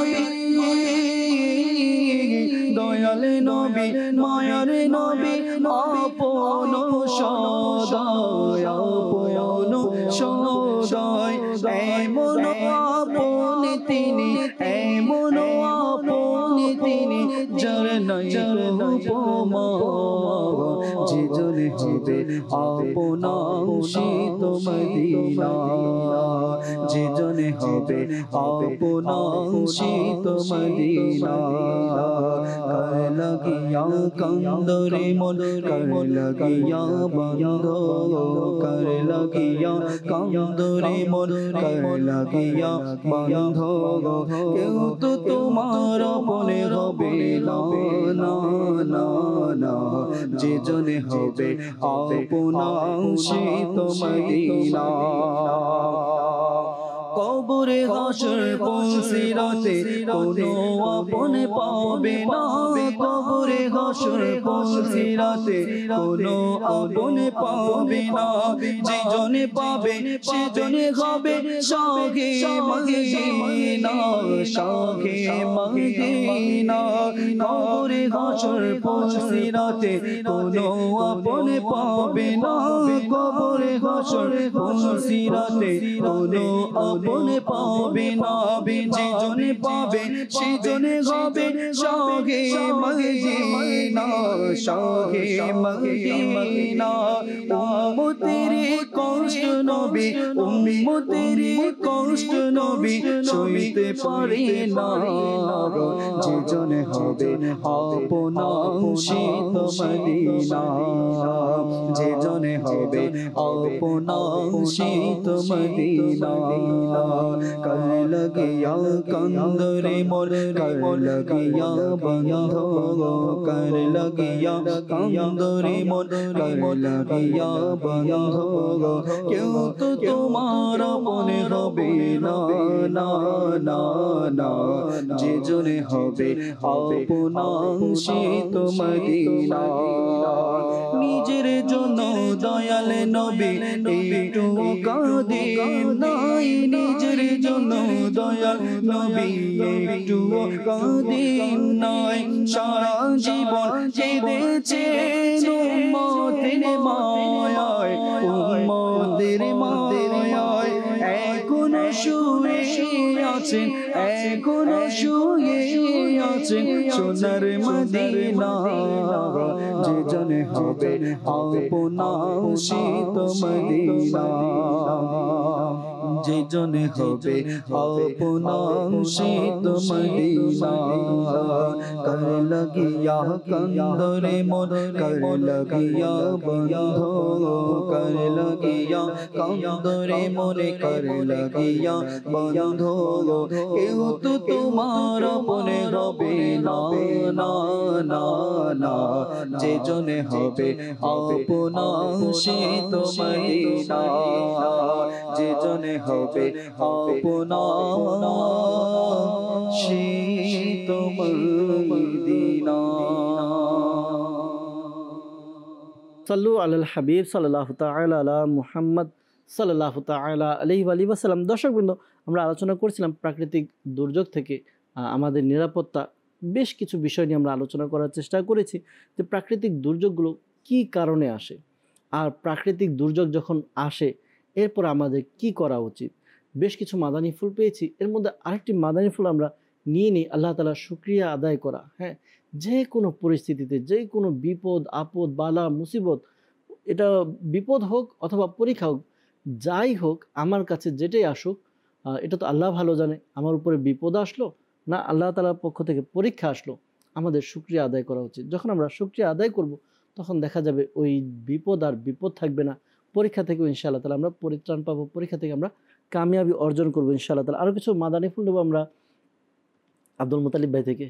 দয়ালে নবী মায়ারে নবী আপন সদায় আপন সদায় এমন আপন তিনি এমন আপন তিনি যার নাই উপমা যে জনে হবে আপনা শীত মদিনা যে জনে হবে আপনা শীত মদিনা কর লাগিয়া কান্দরে মন কর লাগিয়া বন্ধ কর লাগিয়া কান্দরে মন কর লাগিয়া বন্ধ কেউ তো তোমার আপনে হবে না না না না যে জনে হবে আপনা শীত মদিনা কবরে হাসর পৌঁছিরাতে কোনো আপনে পাবে না কবরে হাসর পৌঁছিরাতে কোনো আপনে পাবে না যে জনে পাবে সে জনে হবে শাহে মদিনা শাহে মদিনা কবরে হাসর পৌঁছিরাতে কোনো আপনে পাবে না কবরে হাসর পৌঁছিরাতে কোনো আপনে পাবে না যে জনে পাবে সে জনে হবে শাহে মদিনা শাহে মদিনা উম্মতের কষ্ট নবী উম্মতের কষ্ট নবী সইতে পারে না যে জনে হবে আপনা শীত মদিনা যে জনে হবে আপনা শীত মদিনা কর লাগিয়া কান্দরে মোর কর লাগিয়া বন্ধ কর লাগিয়া কান্দরে মোর কর লাগিয়া বন্ধ কেউ তো তোমার মনে হবে না না না না যে জনে হবে আপনা শীত মদিনা নিজের জন্য দয়াল নবী একটু কাঁদে নাই নিজের জন্য দয়াল নবী একটু কাঁদে নাই সারা জীবন কেঁদেছে উম্মতের মায়ায় উম্মতের মায়ায় এখনো শুয়ে আছেন এখনো শুয়ে আছেন সোনার মদিনা যে জনে হবে আপনা শীত মদিনা যে জনে হবে আপনা শীত মদিনা কর লাগিয়া কান্দরে মোর কর লাগিয়া বন্ধ কর লাগিয়া কান্দরে মোরে কর লাগিয়া বন্ধ কেউ তো তোমার মনে হবে না না না না যে জনে হবে আপনা শীত মদিনা যে জনে হবে আপনা শীত মদিনা সাল্লু আলাল হাবিব সাল্লাল্লাহু তাআলা আলা মুহাম্মদ সাল্লাল্লাহু তাআলা আলাইহি ওয়া আলিহি ওয়াসাল্লাম। দর্শকবৃন্দ, আমরা আলোচনা করছিলাম প্রাকৃতিক দুর্যোগ থেকে আমাদের নিরাপত্তা, বেশ কিছু বিষয় নিয়ে আমরা আলোচনা করার চেষ্টা করেছি যে প্রাকৃতিক দুর্যোগগুলো কি কারণে আসে, আর প্রাকৃতিক দুর্যোগ যখন আসে এরপর আমাদের কি করা উচিত। বেশ কিছু মাদানী ফুল পেয়েছি, এর মধ্যে আরেকটি মাদানী ফুল আমরা নিয়ে নিই আল্লাহ তাআলার শুকরিয়া আদায় করা। হ্যাঁ, যে কোনো পরিস্থিতিতে, যে কোনো বিপদ আপদ বালা মুসিবত, এটা বিপদ হোক অথবা পরীক্ষা হোক, যাই হোক আমার কাছে যেটাই আসুক, এটা তো আল্লাহ ভালো জানে আমার উপরে বিপদ আসলো না আল্লাহ তাআলার পক্ষ থেকে পরীক্ষা আসলো, আমাদের শুকরিয়া আদায় করা উচিত। যখন আমরা শুকরিয়া আদায় করব তখন দেখা যাবে ওই বিপদ আর বিপদ থাকবে না, পরীক্ষা থেকেও ইনশাআল্লাহ তাআলা আমরা পরিত্রাণ পাবো, পরীক্ষা থেকে আমরা কামিয়াবি অর্জন করবো ইনশাআল্লাহ তাআলা। আরও কিছু মাদানী ফুল নেবো আমরা আব্দুল মুতালিব ভাই থেকে।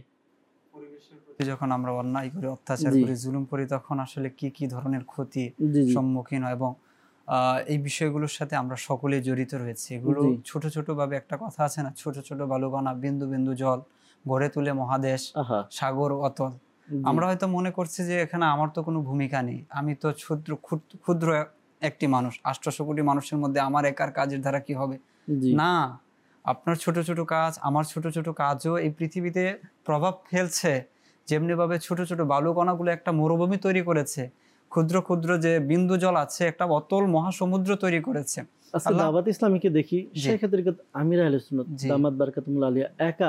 যখন আমরা অন্যায় করি, অত্যাচার করি, জুলুম করি, তখন আসলে কি কি ধরনের ক্ষতি সম্মুখীন হয় এবং এই বিষয়গুলোর সাথে আমরা সকলে জড়িত রয়েছে। এগুলো ছোট ছোট ভাবে একটা কথা আছে না, ছোট ছোট বালুকণা, বিন্দু বিন্দু জল গড়ে তুলে মহাদেশ, সাগর অতল। আমরা হয়তো মনে করছি যে এখানে আমার তো কোনো ভূমিকা নেই, আমি তো ক্ষুদ্র একটি মানুষ, 800 কোটি মানুষের মধ্যে আমার একার কাজের দ্বারা কি হবে? না, আপনার ছোট ছোট কাজ, আমার ছোট ছোট কাজও এই পৃথিবীতে প্রভাব ফেলছে। যেমনি ভাবে ছোট ছোট বালুকণাগুলো একটা মরুভূমি তৈরি করেছে, ক্ষুদ্র ক্ষুদ্র যে বিন্দু জল আছে একটা অতল মহাসমুদ্র তৈরি করেছে। দাওয়াত ইসলামীকে দেখি, সেক্ষেত্রে আমির আহলে সুন্নাত দামাত বারাকাতুল্লাহ আলিয়া একা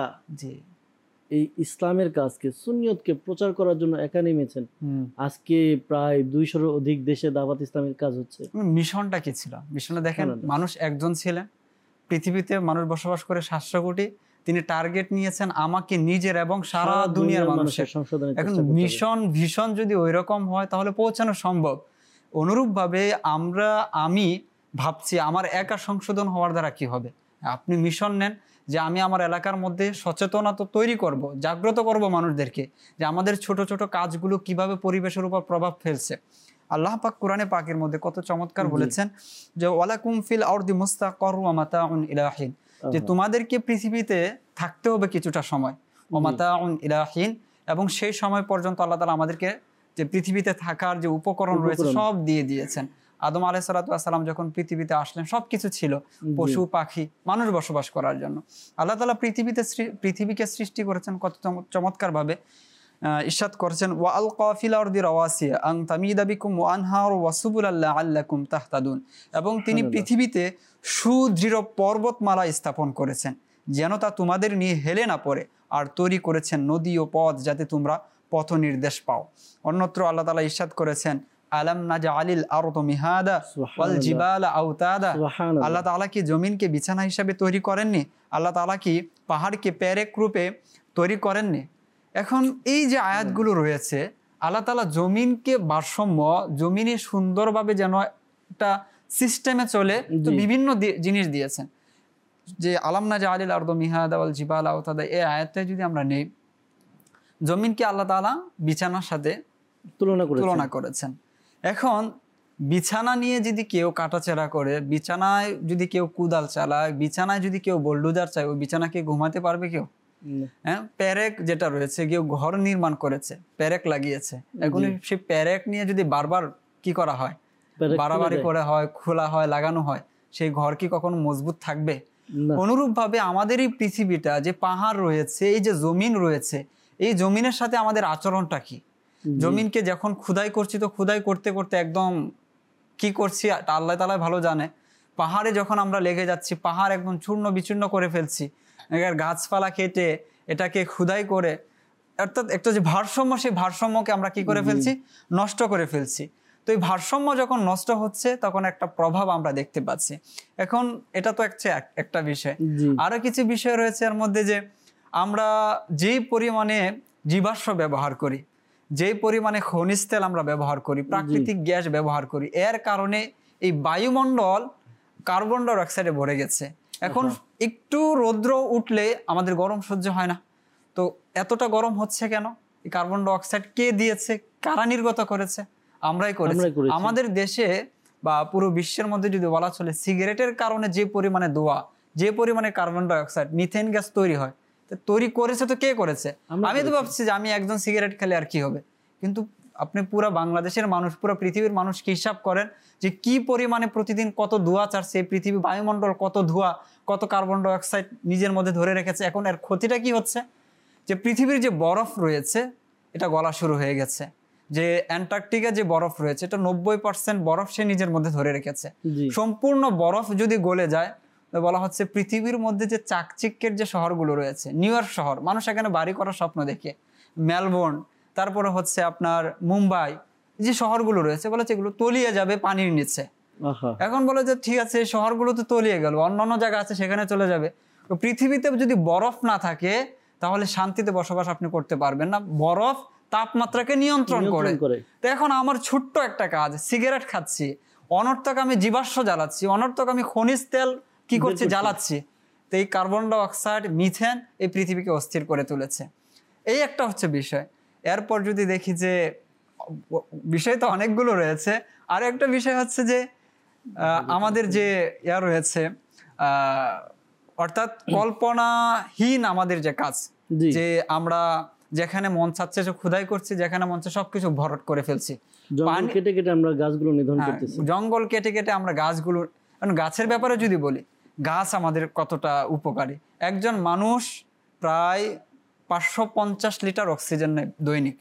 এই ইসলামের কাজকে, সুন্নিয়তকে প্রচার করার জন্য একা নেমেছেন। আজকে প্রায় 200-র অধিক দেশে দাওয়াত ইসলামের কাজ হচ্ছে। মিশনটা কি ছিল? মিশনে দেখেন, মানুষ একজন ছিলেন, পৃথিবীতে মানুষ বসবাস করে 700 কোটি, তিনি টার্গেট নিয়েছেন আমাকে নিজের এবং সারা দুনিয়ার মানুষের সংশোধন। এখন মিশন ভিশন যদি ওই রকম হয় তাহলে পৌঁছানো সম্ভব। অনুরূপ ভাবে আমি ভাবছি আমার একা সংশোধন হওয়ার দ্বারা কি হবে। আপনি মিশন নেন যে আমি আমার এলাকার মধ্যে সচেতনতা তৈরি করব, জাগ্রত করব মানুষদেরকে, যে আমাদের ছোট ছোট কাজগুলো কিভাবে পরিবেশের উপর প্রভাব ফেলছে। আল্লাহ পাক কোরআনে পাকের মধ্যে কত চমৎকার বলেছেন যে ওয়ালাকুম ফিল আরদি মুস্তাকাররু ওয়া মাতাউন ইলা হিন, যে তোমাদেরকে পৃথিবীতে থাকতে হবে কিছুটা সময়, ওয়া মাতাউন ইলা হিন, এবং সেই সময় পর্যন্ত আল্লাহ তাআলা আমাদেরকে যে পৃথিবীতে থাকার যে উপকরণ রয়েছে সব দিয়ে দিয়েছেন। আদম আলাইহিস সালাতু ওয়াস সালাম যখন পৃথিবীতে আসলেন সবকিছু ছিল, পশু পাখি মানুষ বসবাস করার জন্য। আল্লাহ তাআলা পৃথিবীকে সৃষ্টি করেছেন কত চমৎকার ভাবে। ইরশাদ করেছেন ওয়া আলকা ফিল আরদি রাওয়াসিয়া আন তামিদা বিকুম ওয়া আনহার ওয়া সুবুলাল লাআল্লাকুম তাহতাদুন, এবং তিনি পৃথিবীতে সুদৃঢ় পর্বতমালা স্থাপন করেছেন যেন তা তোমাদের নিয়ে হেলে না পড়ে, আর তৈরি করেছেন নদী ও পথ যাতে তোমরা পথ নির্দেশ পাও। অন্যত্র আল্লাহ তাআলা ইরশাদ করেছেন আলাম নাজআলিল আরদা মিহাদা ওয়াল জিবালা আওতাদা, আল্লাহ তাআলা কি জমিনকে বিছানা হিসাবে তৈরি করেননি? আল্লাহ তাআলা কি পাহাড়কে পেরেক রূপে তৈরি করেননি? এখন এই যে আয়াতগুলো রয়েছে, আল্লাহ তাআলা জমিনকে ভারসাম্য, জমিনে সুন্দরভাবে যেন একটা সিস্টেমে চলে, তো বিভিন্ন জিনিস দিয়েছেন। যে আলাম নাজআলিল আরদা মিহাদা ওয়াল জিবালা আওতাদা, এই আয়াতটা যদি আমরা নেই, জমিনকে আল্লাহ তাআলা বিছানার সাথে তুলনা করেছেন। এখন বিছানা নিয়ে যদি কেউ কাটাছেড়া করে, বিছানায় যদি কেউ কুদাল চালায়, বিছানায় যদি কেউ বোল্ডোজার চায়, ওই বিছানাকে ঘুমাতে পারবে কেউ? হ্যাঁ, পেরেক যেটা রয়েছে, কেউ ঘর নির্মাণ করেছে, পেরেক লাগিয়েছে, এখন সেই পেরেক নিয়ে যদি বারবার কি করা হয়, বাড়াবাড়ি করে হয়, খোলা হয়, লাগানো হয়, সেই ঘর কি কখনো মজবুত থাকবে? অনুরূপ ভাবে আমাদের এই পৃথিবীটা, যে পাহাড় রয়েছে, এই যে জমিন রয়েছে, এই জমিনের সাথে আমাদের আচরণটা কি? জমিনকে যখন খুদাই করছি, তো খুদাই করতে করতে একদম কি করছি আল্লাহ তাআলা ভালো জানে। পাহাড়ে যখন আমরা লেগে যাচ্ছি, পাহাড় একদম চূর্ণ বিচূর্ণ করে ফেলছি, গাছপালা কেটে এটাকে খুদাই করে, অর্থাৎ একটা যে ভারসাম্য, সেই ভারসাম্যকে আমরা কি করে ফেলছি, নষ্ট করে ফেলছি। তো এই ভারসাম্য যখন নষ্ট হচ্ছে, তখন একটা প্রভাব আমরা দেখতে পাচ্ছি। এখন এটা তো একটা বিষয়, আরো কিছু বিষয় রয়েছে এর মধ্যে, যে আমরা যেই পরিমাণে জীবাশ্ম ব্যবহার করি, যেই পরিমাণে খনিজ তেল আমরা ব্যবহার করি, প্রাকৃতিক গ্যাস ব্যবহার করি, এর কারণে এই বায়ুমণ্ডল কার্বন ডাই অক্সাইডে ভরে গেছে। এখন একটু রৌদ্র উঠলে আমাদের গরম সহ্য হয় না। তো এতটা গরম হচ্ছে কেন? এই কার্বন ডাই অক্সাইড কে দিয়েছে? কারা নির্গত করেছে? আমরাই করেছি। আমাদের দেশে বা পুরো বিশ্বের মধ্যে যদি বলা চলে, সিগারেটের কারণে যে পরিমাণে ধোঁয়া, যে পরিমাণে carbon dioxide, methane gas তৈরি হয়, তৈরি করেছে তো কে করেছে? আমি তো ভাবছি যে আমি একজন সিগারেট খেলে আর কি হবে, কিন্তু আপনি পুরো বাংলাদেশের মানুষ, পুরো পৃথিবীর মানুষকে হিসাব করেন যে কি পরিমাণে প্রতিদিন কত ধোঁয়া ছাড়ছে এই পৃথিবী, বায়ুমণ্ডল কত ধোঁয়া, কত কার্বন ডাই অক্সাইড নিজের মধ্যে ধরে রেখেছে। এখন এর ক্ষতিটা কি হচ্ছে? যে পৃথিবীর যে বরফ রয়েছে, এটা গলা শুরু হয়ে গেছে। যে অ্যান্টার্কটিকা যে বরফ রয়েছে, এটা 90% বরফ সে নিজের মধ্যে ধরে রেখেছে। সম্পূর্ণ বরফ যদি গলে যায়, বলা হচ্ছে পৃথিবীর মধ্যে যে চাকচিক্যের যে শহরগুলো রয়েছে, নিউ ইয়র্ক শহর, মানুষ এখানে বাড়ি করার স্বপ্ন দেখে, মেলবোর্ন, তারপরে হচ্ছে আপনার মুম্বাই, যে শহরগুলো রয়েছে, বলেছে এগুলো তলিয়ে যাবে পানির নিচে। এখন বলে যে ঠিক আছে, শহরগুলো তো তলিয়ে গেল, অন্যান্য জায়গা আছে সেখানে চলে যাবে। তো পৃথিবীতে যদি বরফ না থাকে, তাহলে শান্তিতে বসবাস আপনি করতে পারবেন না। বরফ তাপমাত্রাকে নিয়ন্ত্রণ করে। তো এখন আমার ছোট্ট একটা কাজ, সিগারেট খাচ্ছি, অনর্থক আমি জীবাশ্ম জ্বালাচ্ছি, অনর্থক আমি খনিজ তেল কি করছি, জ্বালাচ্ছি। তো এই কার্বন ডাই অক্সাইড, মিথেন এই পৃথিবীকে অস্থির করে তুলেছে। এই একটা হচ্ছে বিষয়। এরপর যদি দেখি যে বিষয় তো অনেকগুলো রয়েছে, আর একটা বিষয় হচ্ছে যে আমাদের যে ইয়া রয়েছে, অর্থাৎ কল্পনাহীন আমাদের যে কাজ, যে আমরা যেখানে মন চাচ্ছে খোদাই করছি, যেখানে মন চাচ্ছে সবকিছু ভরট করে ফেলছি, জঙ্গল কেটে কেটে আমরা গাছগুলো নিধন করতেছি, জঙ্গল কেটে কেটে আমরা গাছগুলো। গাছের ব্যাপারে যদি বলি, গাছ আমাদের কতটা উপকারী। একজন মানুষ প্রায় 550 লিটার অক্সিজেন নেয় দৈনিক,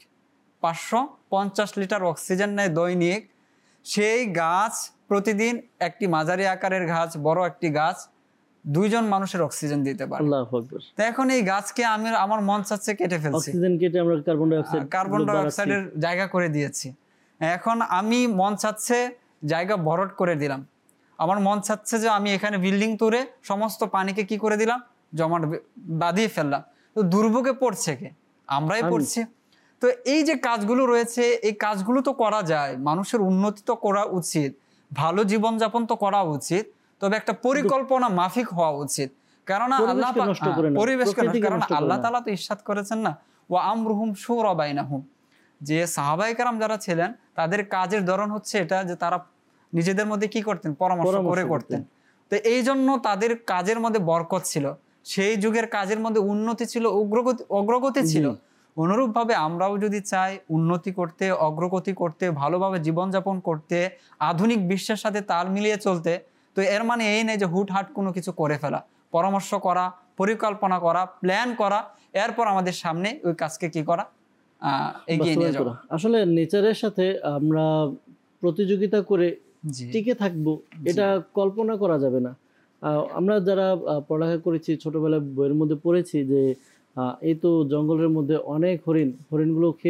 550 লিটার অক্সিজেন নেয় দৈনিক। সেই গাছ প্রতিদিন, একটি মাঝারি আকারের গাছ, বড় একটি গাছ, 2 জন মানুষের অক্সিজেন দিতে পারে। আল্লাহু আকবার। তো এখন এই গাছকে আমার মন চাচ্ছে কেটে ফেলছি, অক্সিজেন কেটে আমরা কার্বন ডাই অক্সাইডের জায়গা করে দিয়েছি। এখন আমি মন চাচ্ছে জায়গা ভরট করে দিলাম, আমার মন চাচ্ছে যে আমি এখানে বিল্ডিং তুলে সমস্ত পানিকে কি করে দিলাম, জমাট বাঁধিয়ে ফেললাম। তো দুর্ভোগে পড়ছে কে? আমরাই পড়ছি। তো এই যে কাজগুলো রয়েছে, এই কাজগুলো তো করা যায়, মানুষের উন্নতি তো করা উচিত, ভালো জীবনযাপন তো করা উচিত, তবে একটা পরিকল্পনা মাফিক হওয়া উচিত। কেননা আল্লাহ পরিবেশকে, কারণ আল্লাহ তাআলা তো ইরশাদ করেছেন না, ওয়া আমরুহুম শুরা বাইনাহুম, যে সাহাবায়ে কেরাম যারা ছিলেন, তাদের কাজের ধরন হচ্ছে এটা, যে তারা নিজেদের মধ্যে কি করতেন, পরামর্শ করে করতেন। তো এই জন্য তাদের কাজের মধ্যে বরকত ছিল, সেই যুগের কাজের মধ্যে উন্নতি ছিল, অগ্রগতি ছিল। অনুরূপ ভাবে আমরাও যদি চাই উন্নতি করতে, অগ্রগতি করতে, ভালোভাবে জীবনযাপন করতে, আধুনিক বিশ্বের সাথে তাল মিলিয়ে চলতে, তো এর মানে এই নেই যে হুটহাট কোনো কিছু করে ফেলা, পরামর্শ করা, পরিকল্পনা করা, প্ল্যান করা, এরপর আমাদের সামনে ওই কাজকে কি করা, এগিয়ে নিয়ে যাওয়া। আসলে নেচারের সাথে আমরা প্রতিযোগিতা করে টিকে থাকবো, এটা কল্পনা করা যাবে না। আমরা যারা পড়ালেখা করেছি, ছোটবেলায় বইয়ের মধ্যে পড়েছি যে এই তো জঙ্গলের মধ্যে অনেক হরিণগুলো খেয়ে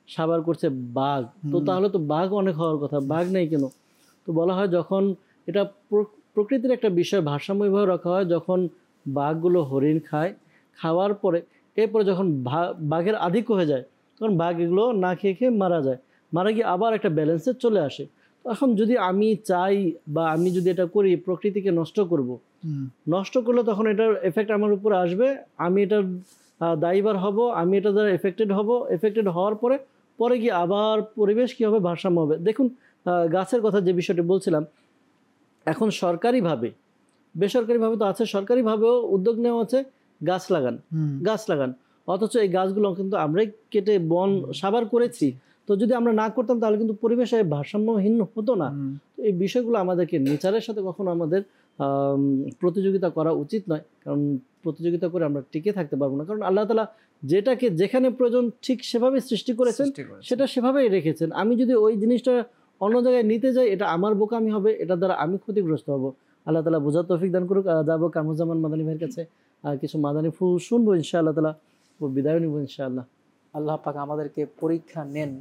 সাবার করছে বাঘ, তো তাহলে তো বাঘ অনেক হওয়ার কথা, বাঘ নেই কেন? তো বলা হয় যখন এটা প্রকৃতির একটা বিষয় ভারসাম্যভাবে রাখা হয়, যখন বাঘগুলো হরিণ খায়, খাওয়ার পরে এরপরে যখন বাঘের আধিক্য হয়ে যায় তখন বাঘ এগুলো না খেয়ে খেয়ে মারা যায়, মারা গিয়ে আবার একটা ব্যালেন্সে চলে আসে। এখন যদি আমি চাই বা আমি যদি এটা করি প্রকৃতিকে নষ্ট করব, নষ্ট করলে তখন এটার এফেক্ট আমার উপরে আসবে, আমি এটার দায়ীবার হব, আমি এটা দ্বারা এফেক্টেড হব, এফেক্টেড হওয়ার পরে গিয়ে আবার পরিবেশ কী হবে, ভারসাম্য হবে। দেখুন গাছের কথা যে বিষয়টি বলছিলাম, এখন সরকারিভাবে, বেসরকারিভাবে তো আছে, সরকারিভাবেও উদ্যোগ নেওয়া আছে গাছ লাগান, অথচ এই গাছগুলো কিন্তু আমরাই কেটে বন সাবার করেছি। তো যদি আমরা না করতাম তাহলে কিন্তু পরিবেশে ভারসাম্যহীন হতো না। তো এই বিষয়গুলো আমাদেরকে নেচারের সাথে কখনো আমাদের প্রতিযোগিতা করা উচিত নয়, কারণ প্রতিযোগিতা করে আমরা টিকে থাকতে পারবো না। কারণ আল্লাহ তাআলা যেটাকে যেখানে প্রয়োজন ঠিক সেভাবে সৃষ্টি করেছেন, সেটা সেভাবেই রেখেছেন। আমি যদি ওই জিনিসটা অন্য জায়গায় নিতে যাই, এটা আমার বোকামি হবে, এটা দ্বারা আমি ক্ষতিগ্রস্ত হব। আল্লাহ তাআলা বোঝার তৌফিক দান করুক। যাবো কামরুজ্জামান মাদানী ভাইয়ের কাছে, কিছু মাদানী ফুল শুনবো ইনশাআল্লাহ তাআলা, বিদায় নিব ইনশাআল্লাহ। আল্লাহ পাক আমাদেরকে পরীক্ষা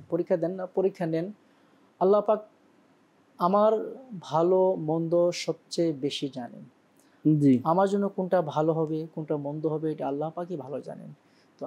নেন। আল্লাহ পাক আমার ভালো মন্দ সবচেয়ে বেশি জানেন। জি, আমার জন্য কোনটা ভালো হবে কোনটা মন্দ হবে এটা আল্লাহ পাকই ভালো জানেন। তো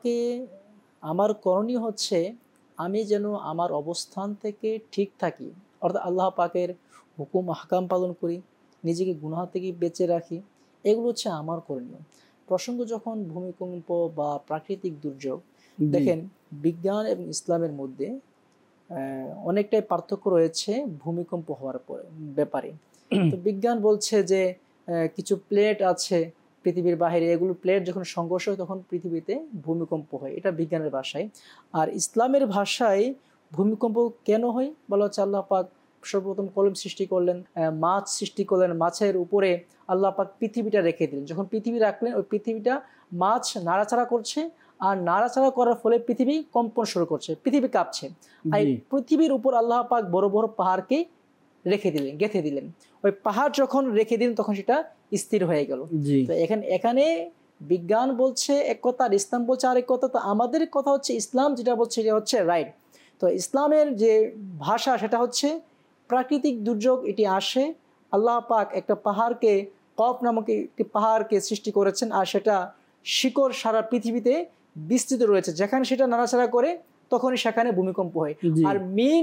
আমার করণীয় হচ্ছে আমি যেন আমার অবস্থান থেকে ঠিক থাকি, অর্থাৎ আল্লাহ পাকের হুকুম আহকাম পালন করি, নিজেকে গুনাহ থেকে বেঁচে রাখি, এগুলো হচ্ছে আমার করণীয়। প্রসঙ্গ যখন ভূমিকম্প বা প্রাকৃতিক দুর্যোগ, দেখেন বিজ্ঞান এবং ইসলামের মধ্যে অনেকটাই পার্থক্য রয়েছে ভূমিকম্প হওয়ার ব্যাপারে। তো বিজ্ঞান বলছে যে কিছু প্লেট আছে পৃথিবীর বাইরে, এগুলো প্লেট যখন সংঘর্ষ হয় তখন পৃথিবীতে ভূমিকম্প হয়, এটা বিজ্ঞানের ভাষায়। আর ইসলামের ভাষায় ভূমিকম্প কেন হয় বলা হচ্ছে আল্লাহ পাক সর্বপ্রথম কলম সৃষ্টি করলেন, মাছ সৃষ্টি করলেন, মাছের উপরে আল্লাহ পাক পৃথিবীটা রেখে দিলেন। যখন পৃথিবী রাখলেন ওই পৃথিবীটা মাছ নাড়াচাড়া করছে, আর নাড়াচাড়া করার ফলে পৃথিবী কম্পন শুরু করছে, পৃথিবী কাঁপছে। আর পৃথিবীর উপর আল্লাহ পাক বড় বড় পাহাড়কে গেঁথে দিলেন। ওই পাহাড় যখন রেখে দিলেন তখন সেটা স্থির হয়ে গেল। তো এখানে বিজ্ঞান বলছে এক কথা আর ইসলাম বলছে আরেক কথা। তো আমাদের কথা হচ্ছে ইসলাম যেটা বলছে সেটা হচ্ছে রাইট। তো ইসলামের যে ভাষা সেটা হচ্ছে প্রাকৃতিক দুর্যোগ এটি আসে, আল্লাহ পাক একটা পাহাড়কে, কফ নামক একটি পাহাড়কে সৃষ্টি করেছেন, আর সেটা শিকড় সারা পৃথিবীতে বিস্তৃত রয়েছে, যেখানে সেটা নাড়াচাড়া করে তখনই সেখানে ভূমিকম্প হয়। আর মেইন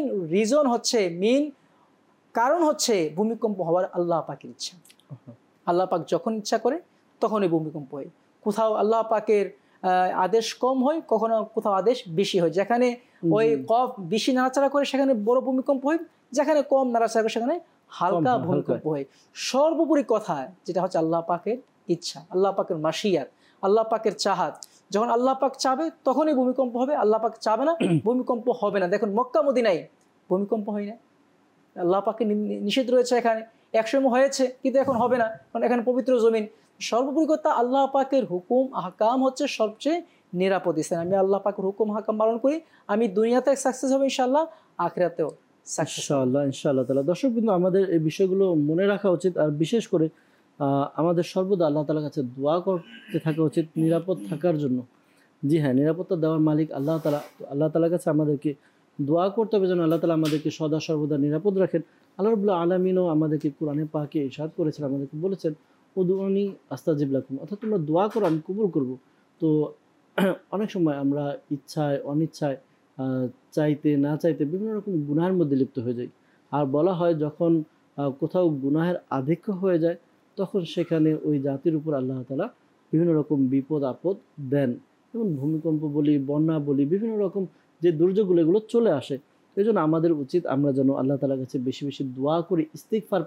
কারণ হচ্ছে ভূমিকম্প হওয়ার আল্লাহ পাকের ইচ্ছা। আল্লাহ পাক যখন ইচ্ছা করে তখনই ভূমিকম্প হয়। কোথাও আল্লাহ পাকের আদেশ কম হয়, কোথাও আদেশ বেশি হয়। যেখানে ওই কফ বেশি নাড়াচাড়া করে সেখানে বড় ভূমিকম্প হয়, যেখানে কম নাড়াচাড়া করে সেখানে হালকা ভূমিকম্প হয়। সর্বোপরি কথা যেটা হচ্ছে আল্লাহ পাকের ইচ্ছা, আল্লাহ পাকের মাশিয়াত, আল্লাহ পাকের চাহাত। যখন আল্লাহ পাক চাবে তখনই ভূমিকম্প হবে, আল্লাহ পাক চাবে না ভূমিকম্প হবে না। দেখুন মক্কা মদিনায় ভূমিকম্প হয় না, আল্লাহ পাকের নিষেধ রয়েছে। এখানে একসময় হয়েছে কিন্তু এখন হবে না, কারণ এখানে পবিত্র জমিন। সর্বোপরি কথা আল্লাহ পাকের হুকুম আহকাম হচ্ছে সবচেয়ে নিরাপদ স্থান। আমি আল্লাহ পাকের হুকুম আহকাম পালন করি, আমি দুনিয়াতে সাকসেস হবে ইনশাআল্লাহ, আখিরাতেও ইনশাআল্লাহ তাআলা। দর্শক বিন্দু, আমাদের এই বিষয়গুলো মনে রাখা উচিত, আর বিশেষ করে আমাদের সর্বদা আল্লাহ তাআলার কাছে দোয়া করতে থাকা উচিত নিরাপদ থাকার জন্য। জি হ্যাঁ, নিরাপত্তা দেওয়ার মালিক আল্লাহ তাআলা। আল্লাহ তাআলার কাছে আমাদেরকে দোয়া করতে হবে যেন আল্লাহ তাআলা আমাদেরকে সদা সর্বদা নিরাপদ রাখেন। আল্লাহ রাব্বুল আলামিনও আমাদেরকে কোরআনে পাকে ইরশাদ করেছেন, আমাদেরকে বলেছেন উদউনি আস্তাজিব লাকুম, অর্থাৎ তোমরা দোয়া করো আমি কবুল করব। তো অনেক সময় আমরা ইচ্ছায় অনিচ্ছায়, চাইতে না চাইতে বিভিন্ন রকম গুনাহের মধ্যে লিপ্ত হয়ে যাই। আর বলা হয় যখন কোথাও গুনাহের আধিক্য হয়ে যায় তখন সেখানে ওই জাতির উপর আল্লাহ তাআলা বিভিন্ন রকম বিপদ আপদ দেন। যেমন ভূমিকম্প বলি, বন্যা বলি, বিভিন্ন রকম যে দুর্যোগগুলো এগুলো চলে আসে। এই জন্য আমাদের উচিত আমরা যেন আল্লাহ তাআলার কাছে বেশি বেশি দোয়া করি, ইস্তিগফার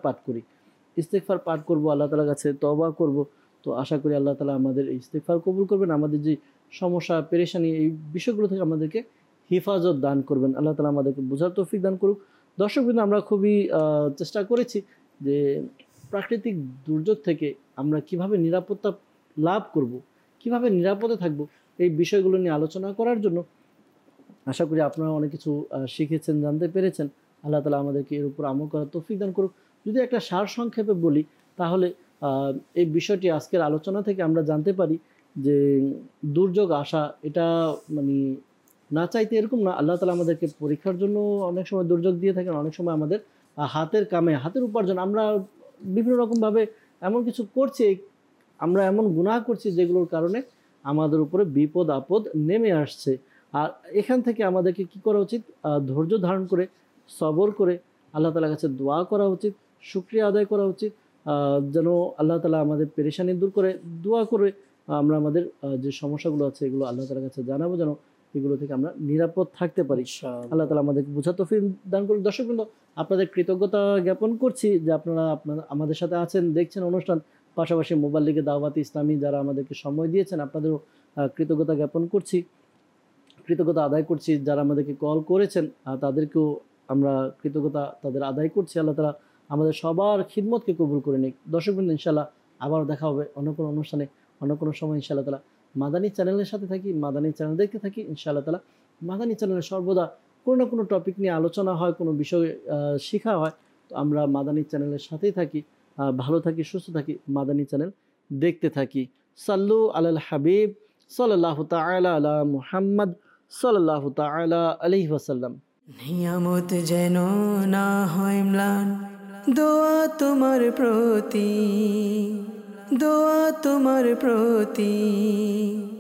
পাঠ করব, আল্লাহ তাআলার কাছে তওবা করব। তো আশা করি আল্লাহ তাআলা আমাদের এই ইস্তিগফার কবুল করবেন, আমাদের যে সমস্যা পেরেশানি এই বিষয়গুলো থেকে আমাদেরকে হেফাজত দান করবেন। আল্লাহ তাআলা আমাদেরকে বোঝার তৌফিক দান করুক। দর্শকবৃন্দ, আমরা খুবই চেষ্টা করেছি যে প্রাকৃতিক দুর্যোগ থেকে আমরা কিভাবে নিরাপত্তা লাভ করব, কিভাবে নিরাপদে থাকব, এই বিষয়গুলো নিয়ে আলোচনা করার জন্য। আশা করি আপনারা অনেক কিছু শিখেছেন, জানতে পেরেছেন। আল্লাহ তাআলা আমাদেরকে এর উপর আমল করার তৌফিক দান করুক। যদি একটা সার সংক্ষেপে বলি তাহলে এই বিষয়টি আজকের আলোচনা থেকে আমরা জানতে পারি যে দুর্যোগ আসা এটা মানে না চাইতে এরকম না, আল্লাহ তাআলা আমাদেরকে পরীক্ষার জন্য অনেক সময় দুর্যোগ দিয়ে থাকেন, অনেক সময় আমাদের হাতের কামে, হাতের উপার্জন, আমরা বিভিন্ন রকমভাবে এমন কিছু করছি, আমরা এমন গুনাহ করছি যেগুলোর কারণে আমাদের উপরে বিপদ আপদ নেমে আসছে। আর এখান থেকে আমাদেরকে কি করা উচিত? ধৈর্য ধারণ করে, সবর করে আল্লাহ তাআলার কাছে দোয়া করা উচিত, শুকরিয়া আদায় করা উচিত, যেন আল্লাহ তাআলা আমাদের পেরেশানি দূর করে, দোয়া করে আমরা আমাদের যে সমস্যাগুলো আছে এগুলো আল্লাহ তাআলার কাছে জানাবো, যেন এগুলো থেকে আমরা নিরাপদ থাকতে পারি। আল্লাহ তাআলা আমাদেরকে বোঝার তৌফিক দান করুন। দর্শকবৃন্দ, আপনাদের কৃতজ্ঞতা জ্ঞাপন করছি যে আপনারা আমাদের সাথে আছেন, দেখছেন অনুষ্ঠান, পাশাপাশি মোবাইল লিগে দাওয়াতে ইসলামী যারা আমাদেরকে সময় দিয়েছেন, আপনাদেরও কৃতজ্ঞতা জ্ঞাপন করছি, কৃতজ্ঞতা আদায় করছি। যারা আমাদেরকে কল করেছেন তাদেরকেও আমরা কৃতজ্ঞতা তাদের আদায় করছি। আল্লাহ তাআলা আমাদের সবার খিদমতকে কবুল করে নিক। দর্শকবৃন্দ, ইনশাআল্লাহ আবার দেখা হবে অন্য কোনো অনুষ্ঠানে, অন্য কোনো সময়। ইনশাআল্লাহ তাআলা মাদানী চ্যানেলের সাথে থাকি, মাদানী চ্যানেল দেখতে থাকি। ইনশাআল্লাহ তাআলা মাদানী চ্যানেলে সর্বদা কোনো না কোনো টপিক নিয়ে আলোচনা হয়, কোনো বিষয় শেখা হয়। তো আমরা মাদানী চ্যানেলের সাথেই থাকি, ভালো থাকি, সুস্থ থাকি, মাদানী চ্যানেল দেখতে থাকি। সাল্লু আলাল হাবিব সাল্লাল্লাহু তাআলা আলা মুহাম্মদ সাল্লাল্লাহু তাআলা আলাইহি ওয়াসাল্লাম। নিয়ামত যেন না হয় ম্লান, দোয়া তোমার প্রতি, দোয়া তোমার প্রতি।